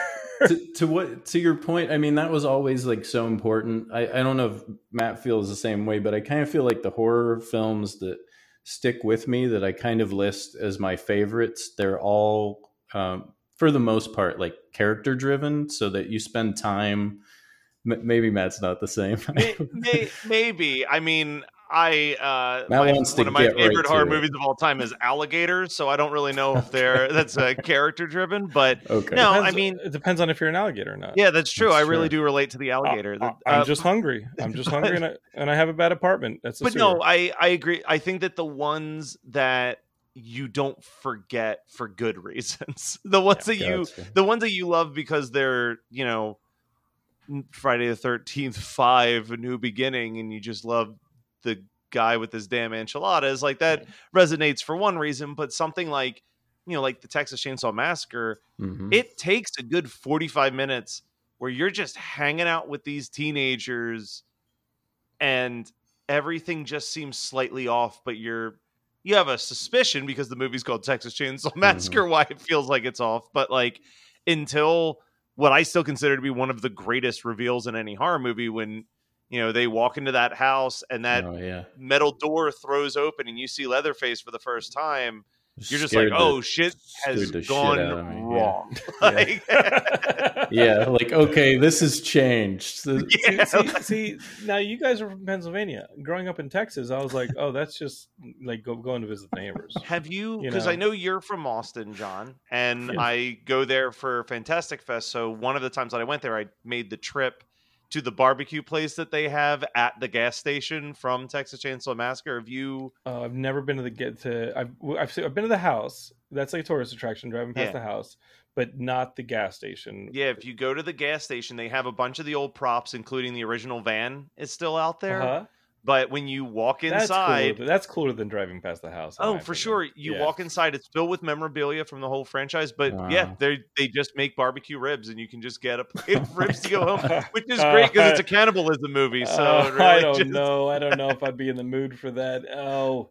to your point, I mean, that was always like so important. I don't know if Matt feels the same way, but I kind of feel like the horror films that stick with me, that I kind of list as my favorites, they're all, for the most part, like character driven, so that you spend time. Maybe Matt's not the same. Maybe. I mean, one of my favorite horror movies of all time is Alligator, so I don't really know if that's character driven, but okay. No, it depends on if you're an alligator or not. Yeah, that's true. I really do relate to the alligator. I'm just hungry. And I have a bad apartment. No, I agree. I think that the ones that you don't forget for good reasons, the ones that you love because they're, Friday the 13th 5, A New Beginning, and you just love the guy with his damn enchiladas, like that resonates for one reason. But something like, like the Texas Chainsaw Massacre, it takes a good 45 minutes where you're just hanging out with these teenagers and everything just seems slightly off, but you have a suspicion because the movie's called Texas Chainsaw Massacre why it feels like it's off. But like, until what I still consider to be one of the greatest reveals in any horror movie, when they walk into that house and that metal door throws open and you see Leatherface for the first time. You're just like, oh, shit has gone wrong. Yeah, like, okay, this has changed. See, now you guys are from Pennsylvania. Growing up in Texas, I was like, oh, that's just like going to visit the neighbors. Have you, because I know you're from Austin, John, and I go there for Fantastic Fest. So one of the times that I went there, I made the trip to the barbecue place that they have at the gas station from Texas Chainsaw Massacre. Have you? I've never been I've been to the house. That's like a tourist attraction, driving past the house, but not the gas station. Yeah, if you go to the gas station, they have a bunch of the old props, including the original van is still out there. But when you walk That's inside, cooler. That's cooler than driving past the house. in oh, my for opinion. sure, you walk inside, it's filled with memorabilia from the whole franchise. But yeah, Wow. they just make barbecue ribs, and you can just get a plate of ribs to go home, which is great because it's a cannibalism movie. So it really I don't know. I don't know if I'd be in the mood for that. Oh,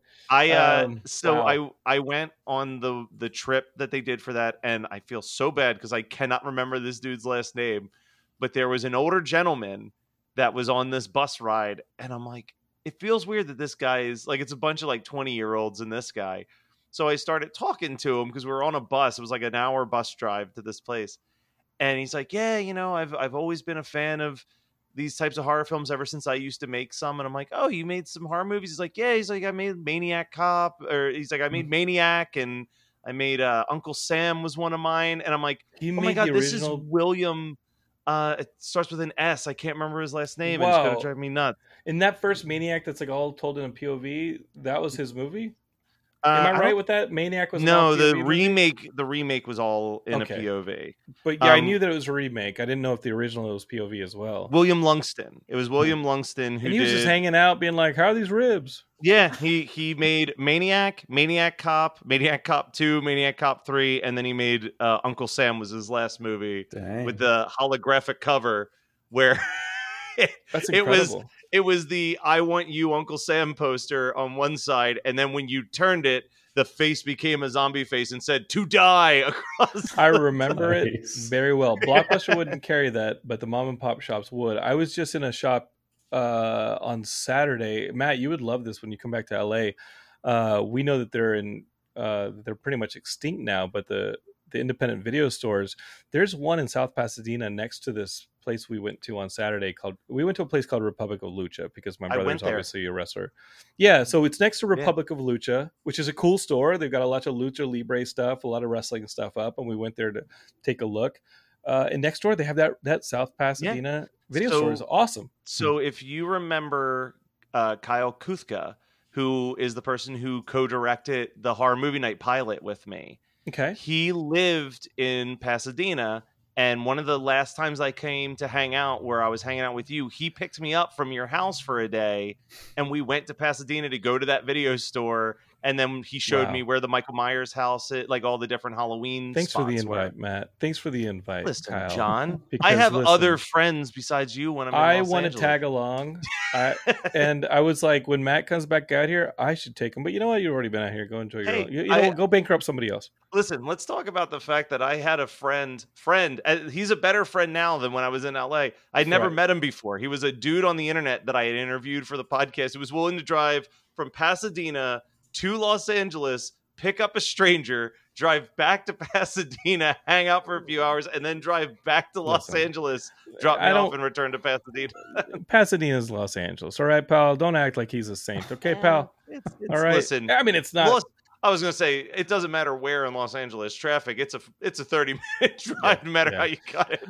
wow. I went on the trip that they did for that, and I feel so bad because I cannot remember this dude's last name, but there was an older gentleman that was on this bus ride, and I'm like, it feels weird that this guy is like, it's a bunch of like 20-year-olds and this guy. So I started talking to him because we were on a bus. It was like an hour bus drive to this place, and he's like, yeah, I've always been a fan of these types of horror films ever since I used to make some. And I'm like, oh, you made some horror movies? He's like, yeah. He's like, I made Maniac Cop, or he's like, I made Maniac, and I made Uncle Sam was one of mine. And I'm like, oh my God, this is William. It starts with an S. I can't remember his last name. Wow. And it's going to drive me nuts. In that first Maniac that's like all told in a POV, that was his movie? Am I right with that? Maniac was no, the remake. The remake was all in a POV. But yeah, I knew that it was a remake. I didn't know if the original was POV as well. William Lungston. It was William Lungston who and he was just hanging out, being like, "How are these ribs?" Yeah, he made Maniac, Maniac Cop, Maniac Cop 2, Maniac Cop 3, and then he made Uncle Sam was his last movie. Dang. With the holographic cover where That's incredible. It was the I Want You Uncle Sam poster on one side, and then when you turned it, the face became a zombie face and said "to die" across. I remember it very well. Blockbuster wouldn't carry that, but the mom and pop shops would. I was just in a shop on Saturday. Matt, you would love this when you come back to LA. We know that they're pretty much extinct now, but the independent video stores, there's one in South Pasadena next to this place we went to on Saturday we went to a place called Republic of Lucha because my brother's obviously a wrestler. Yeah, so it's next to Republic of Lucha, which is a cool store. They've got a lot of Lucha Libre stuff, a lot of wrestling stuff up, and we went there to take a look. And next door they have that South Pasadena video store is awesome. So if you remember Kyle Kuthka, who is the person who co-directed the Horror Movie Night pilot with me. Okay. He lived in Pasadena, and one of the last times I came to hang out where I was hanging out with you, he picked me up from your house for a day, and we went to Pasadena to go to that video store, and then he showed me where the Michael Myers house is, like all the different Halloween Thanks for the invite, Matt. Thanks for the invite, listen, Kyle. John. I have other friends besides you when I'm in Los Angeles. I want to tag along. And I was like, when Matt comes back out here, I should take him. But you know what? You've already been out here. Go enjoy your own. Go bankrupt somebody else. Listen, let's talk about the fact that I had a friend. He's a better friend now than when I was in LA. I'd never met him before. He was a dude on the internet that I had interviewed for the podcast. He was willing to drive from Pasadena to Los Angeles, pick up a stranger, drive back to Pasadena, hang out for a few hours, and then drive back to Los Angeles, drop me off, and return to Pasadena. Pasadena's Los Angeles. All right, pal? Don't act like he's a saint. Okay, pal? It's, all right. Listen, I mean, it's not. I was going to say, it doesn't matter where in Los Angeles. Traffic, it's a 30-minute drive no matter how you cut it.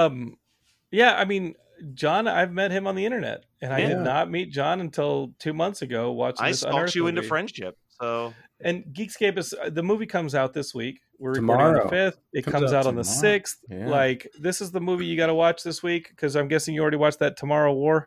Yeah, I mean, John, I've met him on the internet, and I did not meet John until 2 months ago watching this Unearthed stalked you movie. into friendship. So, and Geekscape the movie comes out this week. We're recording on the 5th. It comes out on the 6th. Yeah. Like, this is the movie you got to watch this week, because I'm guessing you already watched that Tomorrow War.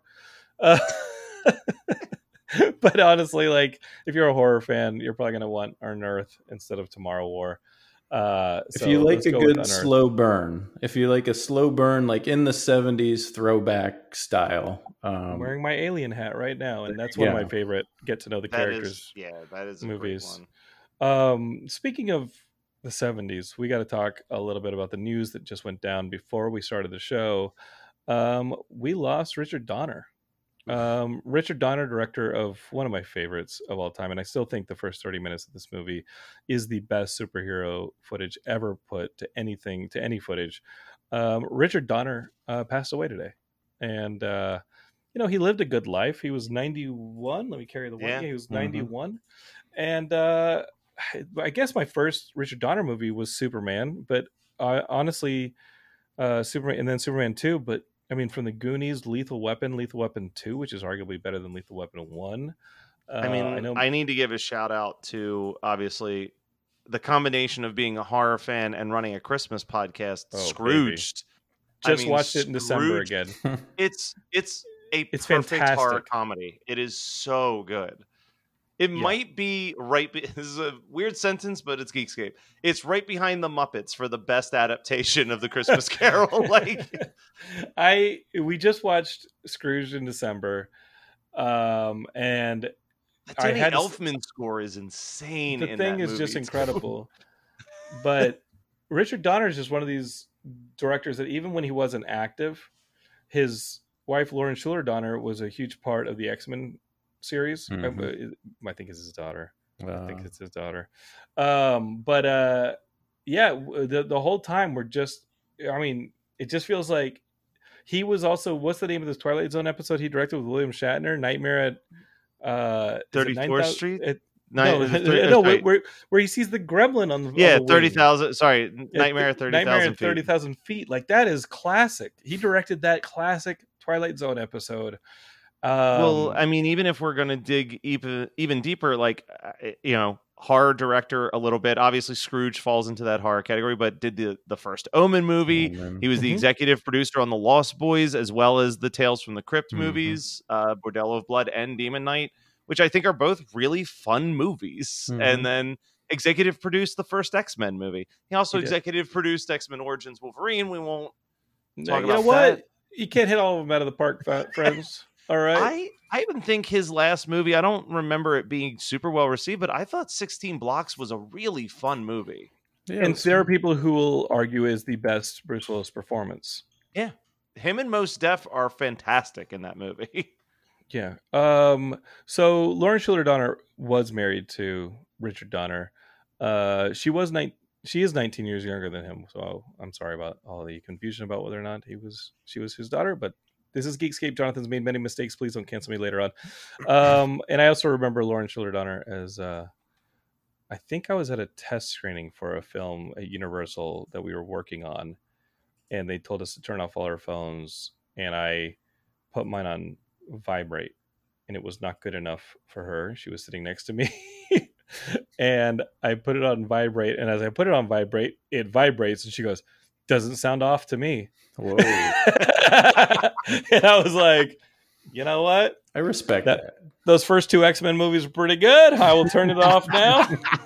But honestly, like, if you're a horror fan, you're probably going to want Unearthed instead of Tomorrow War. If you like a good slow burn, like in the 70s throwback style. I'm wearing my Alien hat right now, and that's one of my favorite get to know the characters that is a movies. Great one. Speaking of the 70s, we got to talk a little bit about the news that just went down before we started the show. We lost Richard Donner. Richard Donner, director of one of my favorites of all time, and I still think the first 30 minutes of this movie is the best superhero footage ever put to any footage. Richard Donner passed away today, and he lived a good life. He was 91. Let me carry the one. Yeah, he was 91, and I guess my first Richard Donner movie was Superman, but honestly, Superman, and then Superman 2, but I mean, from the Goonies, Lethal Weapon 2, which is arguably better than Lethal Weapon 1. I need to give a shout out to, obviously, the combination of being a horror fan and running a Christmas podcast, Scrooged. Just watched it in December again. It's It's perfect horror fantastic. comedy. It is so good. It might be this is a weird sentence, but it's Geekscape. It's right behind the Muppets for the best adaptation of the Christmas Carol. Like, we just watched Scrooge in December, and the Danny Elfman score is insane. The thing is just incredible. But Richard Donner is just one of these directors that even when he wasn't active, his wife Lauren Shuler Donner was a huge part of the X-Men series. I think it's his daughter. I think it's his daughter. The whole time we're just, I mean, it just feels like he was also, what's the name of this Twilight Zone episode he directed with William Shatner? Nightmare at 34th Street? Where he sees the gremlin on the 30,000. Sorry, Nightmare at 30,000 feet. 30,000 feet. Like, that is classic. He directed that classic Twilight Zone episode. Well, I mean, even if we're going to dig even deeper, like, horror director a little bit. Obviously, Scrooge falls into that horror category, but did the first Omen movie. He was the executive producer on The Lost Boys, as well as the Tales from the Crypt movies, Bordello of Blood and Demon Knight, which I think are both really fun movies. And then executive produced the first X-Men movie. He also executive produced X-Men Origins Wolverine. We won't talk about that. You can't hit all of them out of the park, friends. All right. I even think his last movie, I don't remember it being super well received, but I thought 16 Blocks was a really fun movie. Yeah, and there are people who will argue is the best Bruce Willis performance. Yeah. Him and Mos Def are fantastic in that movie. Yeah. So Lauren Shuler Donner was married to Richard Donner. She is 19 years younger than him. So I'm sorry about all the confusion about whether or not she was his daughter, but this is Geekscape. Jonathan's made many mistakes. Please don't cancel me later on. And I also remember Lauren Shuler Donner as I think I was at a test screening for a film at Universal that we were working on, and they told us to turn off all our phones, and I put mine on vibrate, and it was not good enough for her. She was sitting next to me. And I put it on vibrate, and as I put it on vibrate, it vibrates, and she goes, "Doesn't sound off to me." Whoa. And I was like, you know what? I respect that. Those first two X-Men movies were pretty good. I will turn it off now.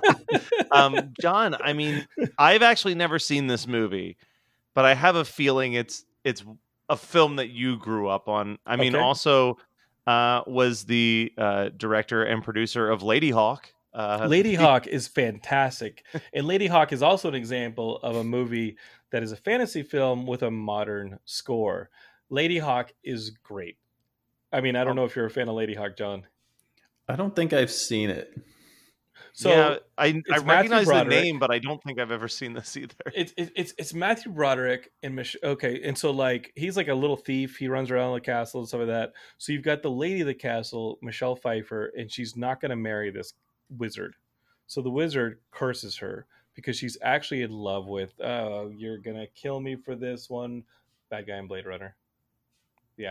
John, I mean, I've actually never seen this movie, but I have a feeling it's a film that you grew up on. I mean, also was the director and producer of Lady Hawk. Lady Hawk is fantastic. And Lady Hawk is also an example of a movie that is a fantasy film with a modern score. Lady Hawk is great. I mean, I don't know if you're a fan of Lady Hawk, John. I don't think I've seen it. So yeah, I recognize the name, but I don't think I've ever seen this either. It's Matthew Broderick and and so like he's like a little thief. He runs around the castle and stuff like that. So you've got the lady of the castle, Michelle Pfeiffer, and she's not going to marry this wizard. So the wizard curses her because she's actually in love with, you're gonna kill me for this one bad guy in Blade Runner. Yeah.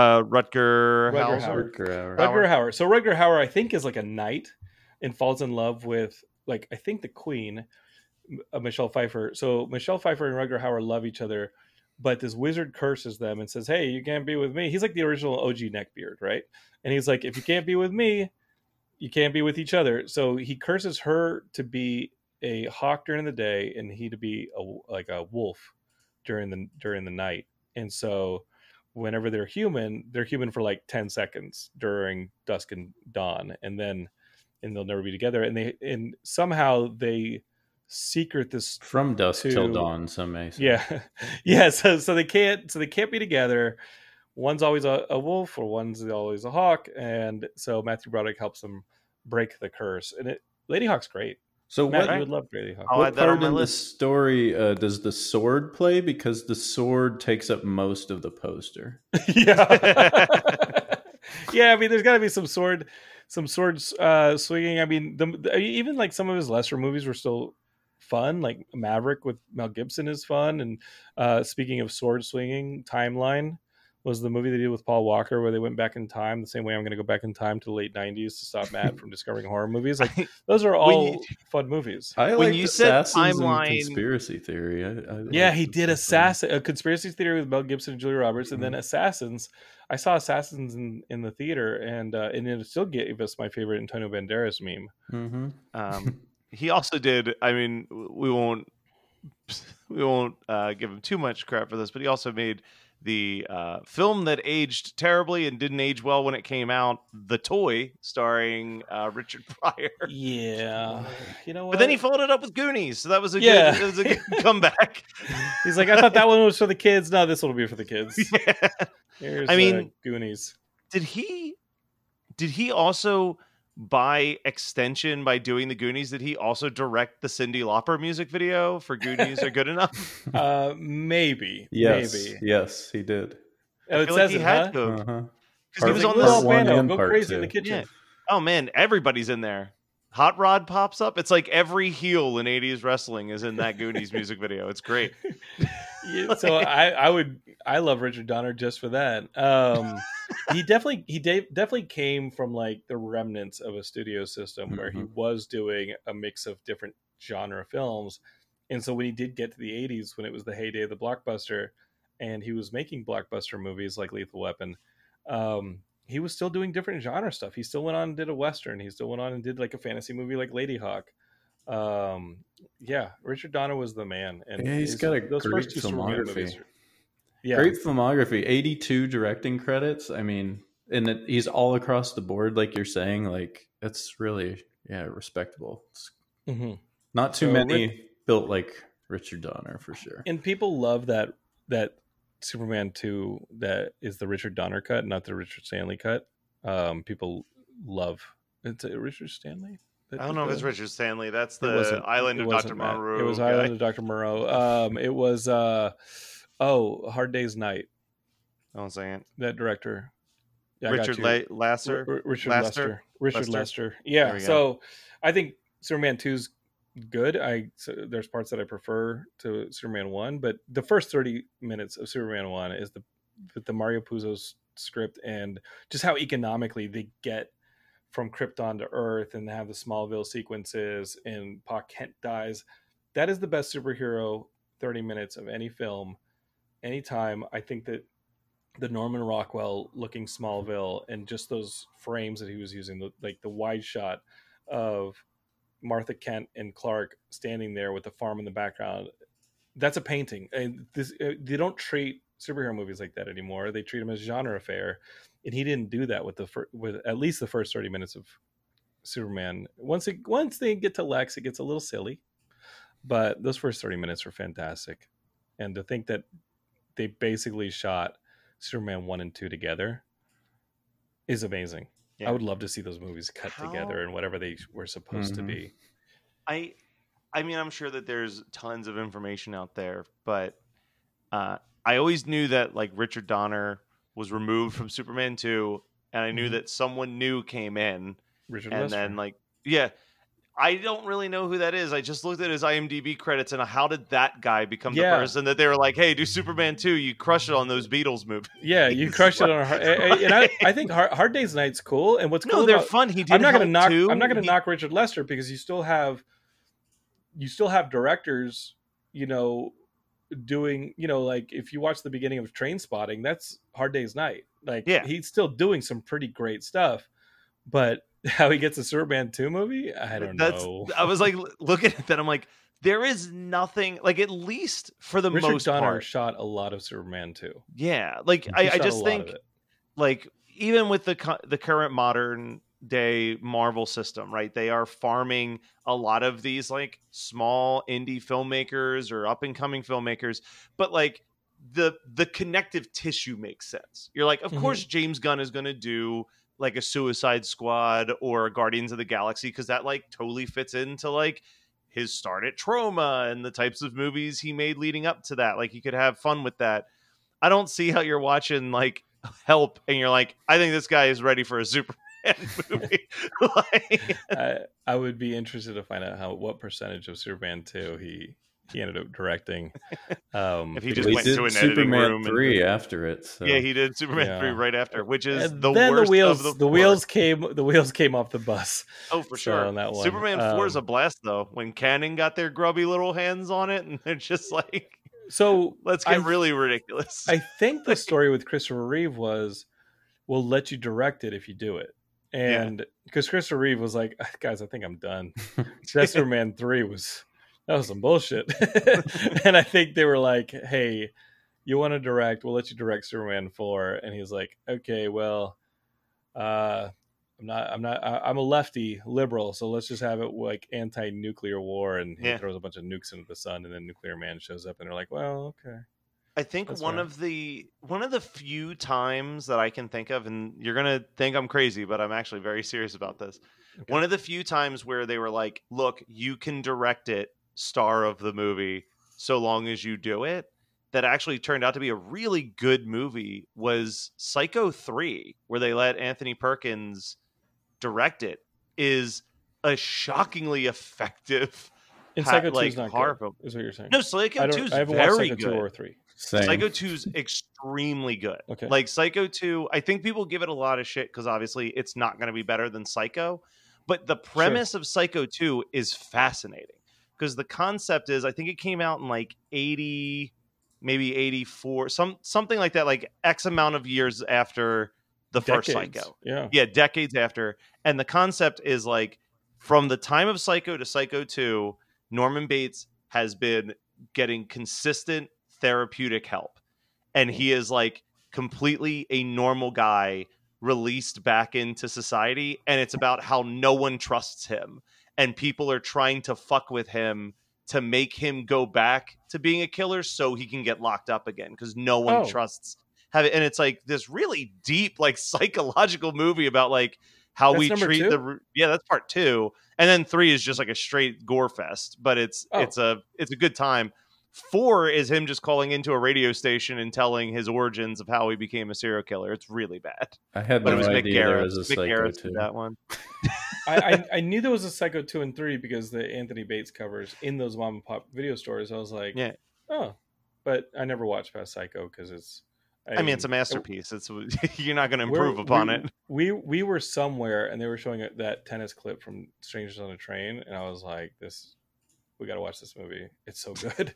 Rutger Hauer. Rutger Hauer. So Rutger Hauer, I think, is like a knight and falls in love with, like, I think the queen, Michelle Pfeiffer. So Michelle Pfeiffer and Rutger Hauer love each other, but this wizard curses them and says, "Hey, you can't be with me." He's like the original OG Neckbeard, right? And he's like, "If you can't be with me, you can't be with each other." So he curses her to be a hawk during the day and he to be a wolf during the night. And so whenever they're human for like 10 seconds during dusk and dawn, and they'll never be together. And somehow they secret this from dusk till dawn. Some may say. Yeah, yeah. So they can't be together. One's always a wolf, or one's always a hawk, and so Matthew Broderick helps them break the curse. And Lady Hawk's great. So Matt, you would love Lady Hawk. What part in the story does the sword play? Because the sword takes up most of the poster. Yeah, yeah. I mean, there's got to be some swords swinging. I mean, even like some of his lesser movies were still fun. Like Maverick with Mel Gibson is fun. And speaking of sword swinging, Timeline was the movie they did with Paul Walker where they went back in time the same way I'm going to go back in time to the late 90s to stop Matt from discovering horror movies. Like those are all fun movies. I When like you said Assassins and timeline- Conspiracy Theory. Yeah, he did a Conspiracy Theory with Mel Gibson and Julia Roberts, and then Assassins. I saw Assassins in the theater, and it still gave us my favorite Antonio Banderas meme. Mm-hmm. He also did. I mean, we won't give him too much crap for this, but he also made the film that aged terribly and didn't age well when it came out, The Toy, starring Richard Pryor. Yeah, you know what? But then he followed it up with Goonies, so that was a good comeback. He's like, I thought that one was for the kids. No, this one will be for the kids. Yeah. Here's, I mean, Goonies. Did he also, by extension, by doing the Goonies, did he also direct the Cyndi Lauper music video for Goonies Are Good Enough? Maybe. Yes, Maybe. yes, he did. Oh, it feel says like he it, had huh? to. Uh-huh. Because he was on Little this. Albano, and go part crazy two. in the kitchen. Yeah. Oh man, everybody's in there. Hot Rod pops up. It's like every heel in 80s wrestling is in that Goonies music video. It's great. Yeah, so I love Richard Donner just for that. He definitely came from like the remnants of a studio system where he was doing a mix of different genre films, and so when he did get to the 80s, when it was the heyday of the blockbuster, and he was making blockbuster movies like Lethal Weapon, he was still doing different genre stuff. He still went on and did a Western. He still went on and did like a fantasy movie like Lady Hawk. Yeah, Richard Donner was the man. And Yeah, he's got a great filmography. Yeah. Great filmography. 82 directing credits. I mean, and he's all across the board, like you're saying. Like, it's really, respectable. It's not too many built like Richard Donner, for sure. And people love that Superman 2 that is the Richard Donner cut, not the Richard Stanley cut. People love it's a Richard Stanley. I don't know if it's Richard Stanley. That's the Island of Dr. Moreau. It was guy. Island of Dr. Moreau. It was Hard Day's Night. One second. That director. Yeah, Richard Lester. Richard Lester. Lester. Yeah. So I think Superman 2's good. There's parts that I prefer to Superman 1, but the first 30 minutes of Superman 1 is the Mario Puzo's script and just how economically they get from Krypton to Earth and have the Smallville sequences and Pa Kent dies. That is the best superhero 30 minutes of any film, anytime. I think that the Norman Rockwell looking Smallville and just those frames that he was using, the wide shot of Martha Kent and Clark standing there with the farm in the background, that's a painting. And they don't treat superhero movies like that anymore. They treat them as genre affair, and he didn't do that with at least the first 30 minutes of Superman. Once they get to Lex, it gets a little silly, but those first 30 minutes are fantastic. And to think that they basically shot Superman 1 and 2 together is amazing. Yeah. I would love to see those movies cut together and whatever they were supposed to be. I mean, I'm sure that there's tons of information out there, but I always knew that like Richard Donner was removed from Superman 2, and I knew that someone new came in. Richard and Lester. Then I don't really know who that is. I just looked at his IMDb credits, and how did that guy become the person that they were like, hey, do Superman 2, you crushed it on those Beatles movies. Yeah, you crushed it on and I think Hard Day's Night's cool, and what's cool they're fun. He did I'm not going to knock Richard Lester, because you still have directors, doing, like if you watch the beginning of Trainspotting, that's Hard Day's Night. Like he's still doing some pretty great stuff, but how he gets a Superman 2 movie, I don't know. I was like looking at that, I'm like, there is nothing, like, at least for the Richard most Donner part. shot a lot of Superman 2. Yeah, like I just think, like, even with the current modern day Marvel system, right? They are farming a lot of these like small indie filmmakers or up and coming filmmakers, but like the connective tissue makes sense. You're like, of course James Gunn is going to do like a Suicide Squad or Guardians of the Galaxy, because that like totally fits into like his start at Troma and the types of movies he made leading up to that. Like, you could have fun with that. I don't see how you're watching like Help and you're like, I think this guy is ready for a Superman movie. I would be interested to find out what percentage of Superman 2 he ended up directing. If he because- just He went did to an editing Superman room 3 after it. So. Yeah, he did Superman 3 Yeah. right after, which is and the then worst wheels, of the the four. wheels came off the bus. Oh, for So, sure. on that one. Superman 4 is a blast, though. When Canon got their grubby little hands on it, and they're just like, So let's get really ridiculous. I think the story with Christopher Reeve was, we'll let you direct it if you do it. And because Christopher Reeve was like, guys, I think I'm done. That Superman 3 that was some bullshit. And I think they were like, hey, you want to direct, we'll let you direct Superman 4. And he's like, okay, well, I'm a lefty liberal, so let's just have it like anti-nuclear war. And he throws a bunch of nukes into the sun, and then Nuclear Man shows up, and they're like, well, okay. I think one of the few times that I can think of, and you're gonna think I'm crazy, but I'm actually very serious about this. Okay. One of the few times where they were like, "Look, you can direct it, star of the movie, so long as you do it," that actually turned out to be a really good movie was Psycho 3, where they let Anthony Perkins direct it. Is a shockingly effective. And Psycho 2 like is not horror good, film. Is what you're saying? No, Psycho 2 is I haven't very watched Psycho good. 2 or 3. Same. Psycho 2 is extremely good. Okay. Like Psycho 2, I think people give it a lot of shit because obviously it's not going to be better than Psycho. But the premise of Psycho 2 is fascinating because the concept is, I think it came out in like 80, maybe 84, something like that, like X amount of years after the first Psycho. Yeah, decades after. And the concept is like from the time of Psycho to Psycho 2, Norman Bates has been getting consistent therapeutic help. And he is like completely a normal guy released back into society. And it's about how no one trusts him. And people are trying to fuck with him to make him go back to being a killer so he can get locked up again. Because no one trusts him. And it's like this really deep, like psychological movie about like how we treat 2? that's part 2. And then 3 is just like a straight gore fest, but it's a good time. 4 is him just calling into a radio station and telling his origins of how he became a serial killer. It's really bad. I had no idea there was a Psycho 2. That one. I knew there was a Psycho 2 and 3 because the Anthony Bates covers in those mom and pop video stores. I was like, oh, but I never watched past Psycho because it's. I mean, it's a masterpiece. It's you're not going to improve upon it. We were somewhere and they were showing that tennis clip from Strangers on a Train, and I was like, we got to watch this movie. It's so good.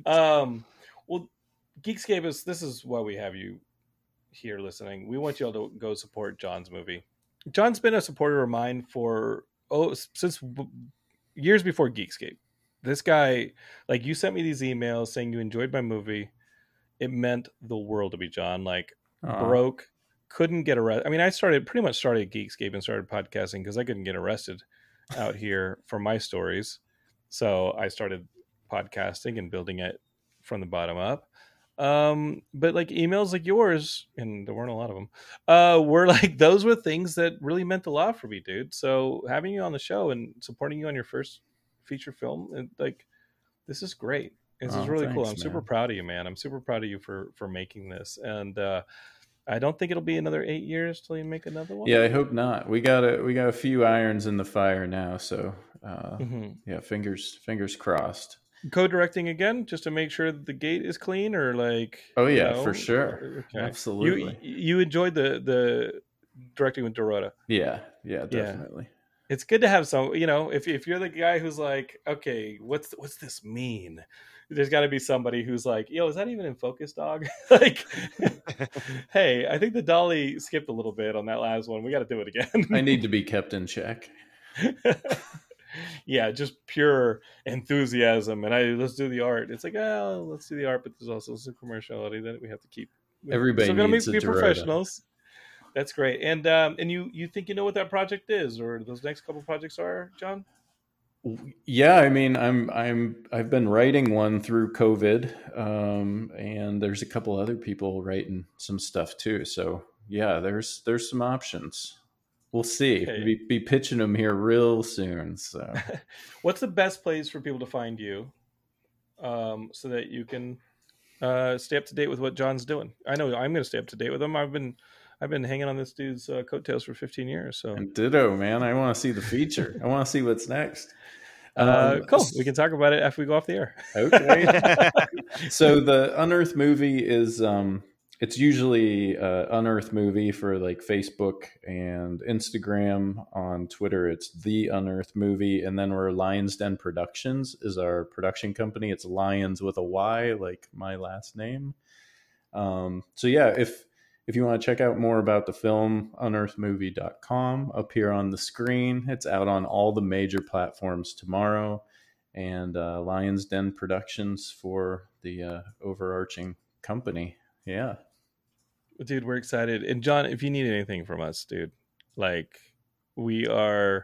Well, Geekscape this is why we have you here listening. We want you all to go support John's movie. John's been a supporter of mine since years before Geekscape. This guy, like, you sent me these emails saying you enjoyed my movie. It meant the world to me, John. Like, broke, couldn't get arrested. I mean, I pretty much started Geekscape and started podcasting because I couldn't get arrested out here for my stories. So I started podcasting and building it from the bottom up. But like emails like yours, and there weren't a lot of them, were like, those were things that really meant a lot for me, dude. So having you on the show and supporting you on your first feature film, and like, this is great. This is really cool. I'm super proud of you, man. I'm super proud of you for making this. And I don't think it'll be another 8 years till you make another one. Yeah, I hope not. We got a few irons in the fire now, so yeah, fingers crossed. Co-directing again, just to make sure that the gate is clean, or like? Oh yeah, for sure. Okay. Absolutely. You enjoyed the directing with Dorota. Yeah, definitely. Yeah. It's good to have some, if you're the guy who's like, okay, what's this mean? There's got to be somebody who's like, yo, is that even in focus, dog? Like, hey, I think the dolly skipped a little bit on that last one. We got to do it again. I need to be kept in check. Yeah, just pure enthusiasm. And let's do the art. It's like, let's do the art, but there's also some commerciality that we have to keep. Everybody needs to be professionals. That's great. And you think you know what that project is, or those next couple projects are, John? Yeah, I mean, I've been writing one through COVID, and there's a couple other people writing some stuff too. So yeah, there's some options. We'll see. Okay. Be pitching them here real soon. So, what's the best place for people to find you, so that you can stay up to date with what John's doing? I know I'm going to stay up to date with him. I've been hanging on this dude's coattails for 15 years. So, and ditto, man. I want to see the feature. I want to see what's next. Cool. We can talk about it after we go off the air. Okay. So the Unearthed movie is it's usually Unearthed movie for like Facebook and Instagram. On Twitter, it's the Unearthed movie, and then we're Lions Den Productions is our production company. It's Lions with a Y, like my last name. So yeah, if you want to check out more about the film, unearthedmovie.com, up here on the screen. It's out on all the major platforms tomorrow. And Lions Den Productions for the overarching company. Yeah. Dude, we're excited. And John, if you need anything from us, dude, like I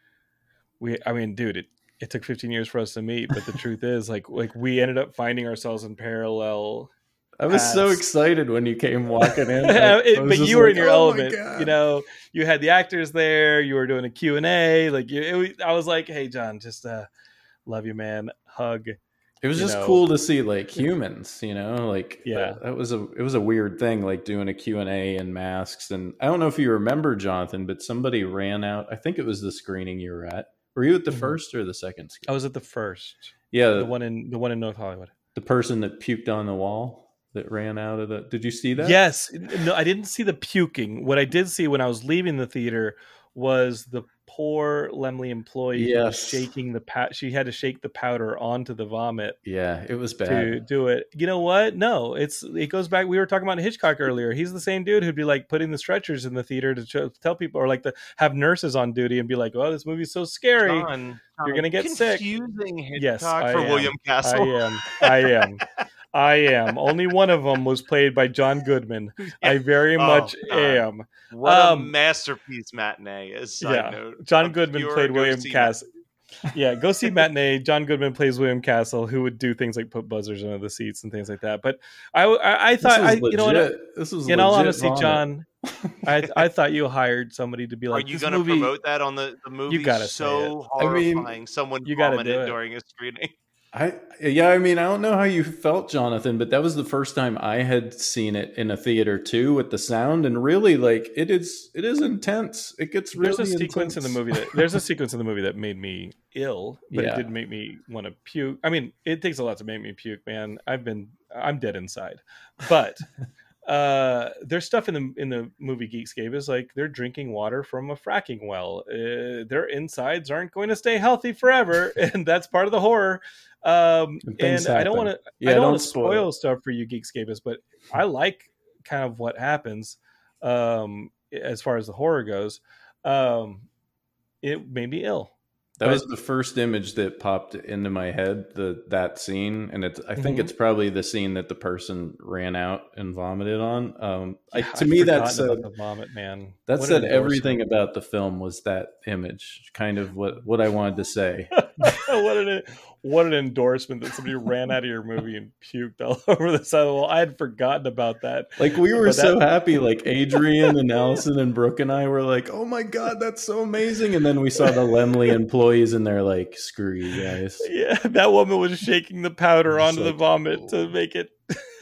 mean, dude, it took 15 years for us to meet, but the truth is like we ended up finding ourselves in parallel. I was so excited when you came walking in. But you were in your element. You know, you had the actors there. You were doing a Q&A. Like, I was like, hey, John, just love you, man. Hug. It was just cool to see like humans, like it was a weird thing, like doing a Q&A in masks. And I don't know if you remember, Jonathan, but somebody ran out. I think it was the screening you were at. Were you at the first or the second screening? I was at the first. Yeah. The one in North Hollywood. The person that puked on the wall that ran out of did you see that? Yes. No, I didn't see the puking. What I did see when I was leaving the theater was the poor Laemmle employee who was shaking she had to shake the powder onto the vomit. Yeah, it was bad to do it. You know what? No, it goes back. We were talking about Hitchcock earlier. He's the same dude who'd be like putting the stretchers in the theater to tell people, or like to have nurses on duty and be like, "Oh, this movie's so scary, you're gonna get sick." Confusing Hitchcock yes, for William Castle. I am. Only one of them was played by John Goodman. I very much am. What a masterpiece Matinee is. Side note. John Goodman played William Castle. Yeah, go see Matinee. John Goodman plays William Castle, who would do things like put buzzers under the seats and things like that. But I thought, you know what? This was in all honesty, John, I thought you hired somebody to be like, are you going to promote that on the movie? You gotta so horrifying. I mean, someone vomited during a screening. I don't know how you felt, Jonathan, but that was the first time I had seen it in a theater too, with the sound, and really, like, it is intense. It gets really there's a sequence in the movie that made me ill, but it didn't make me want to puke. I mean, it takes a lot to make me puke, man. I'm dead inside, but there's stuff in the movie Geekscape is like they're drinking water from a fracking well. Their insides aren't going to stay healthy forever, and that's part of the horror. And I don't want to spoil stuff for you Geekscapists, but I like kind of what happens as far as the horror goes. It made me ill. That was the first image that popped into my head, that scene, and I think it's probably the scene that the person ran out and vomited on. To me, that said the vomit, man. That said everything about the film was that image, kind of what I wanted to say. What an endorsement that somebody ran out of your movie and puked all over the side of the wall. I had forgotten about that. Like, we were so happy. Like, Adrian and Allison and Brooke and I were like, "Oh my god, that's so amazing!" And then we saw the Laemmle employees, and they're like, "Screw you guys." Yeah, that woman was shaking the powder onto the vomit to make it.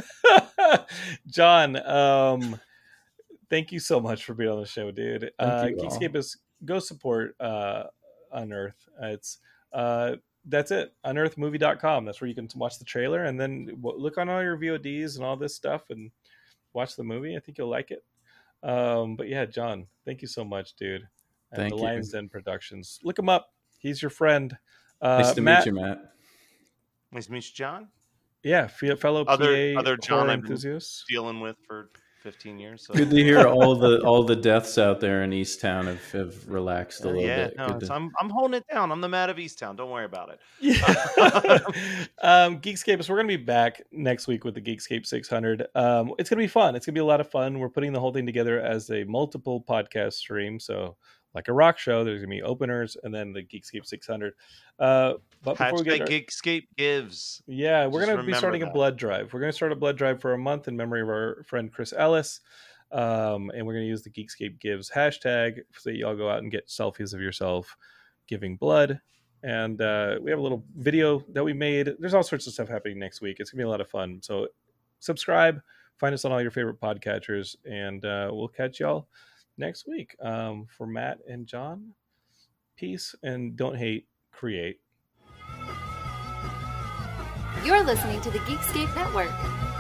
John, thank you so much for being on the show, dude. Geekscape is go support Unearth. It's that's it, unearthedmovie.com. That's where you can watch the trailer and then look on all your VODs and all this stuff and watch the movie. I think you'll like it. But yeah, John, thank you so much, dude. And the Lions Den Productions, look him up. He's your friend. Nice to meet you, Matt. Nice to meet you, John. Yeah, fellow other John enthusiast dealing with for 15 years. So. Good to hear all the deaths out there in Easttown have relaxed a little bit. No, I'm holding it down. I'm the Matt of Easttown. Don't worry about it. Yeah. Geekscapists, we're going to be back next week with the Geekscape 600. It's going to be fun. It's going to be a lot of fun. We're putting the whole thing together as a multiple podcast stream. So like a rock show, there's going to be openers and then the Geekscape 600. But before we get Geekscape gives. Yeah, we're going to be starting a blood drive. We're going to start a blood drive for a month in memory of our friend Chris Ellis. And we're going to use the Geekscape Gives hashtag so that y'all go out and get selfies of yourself giving blood. And we have a little video that we made. There's all sorts of stuff happening next week. It's going to be a lot of fun. So subscribe, find us on all your favorite podcatchers, and we'll catch y'all next week. For Matt and John, peace, and don't hate, create. You're listening to the Geekscape Network.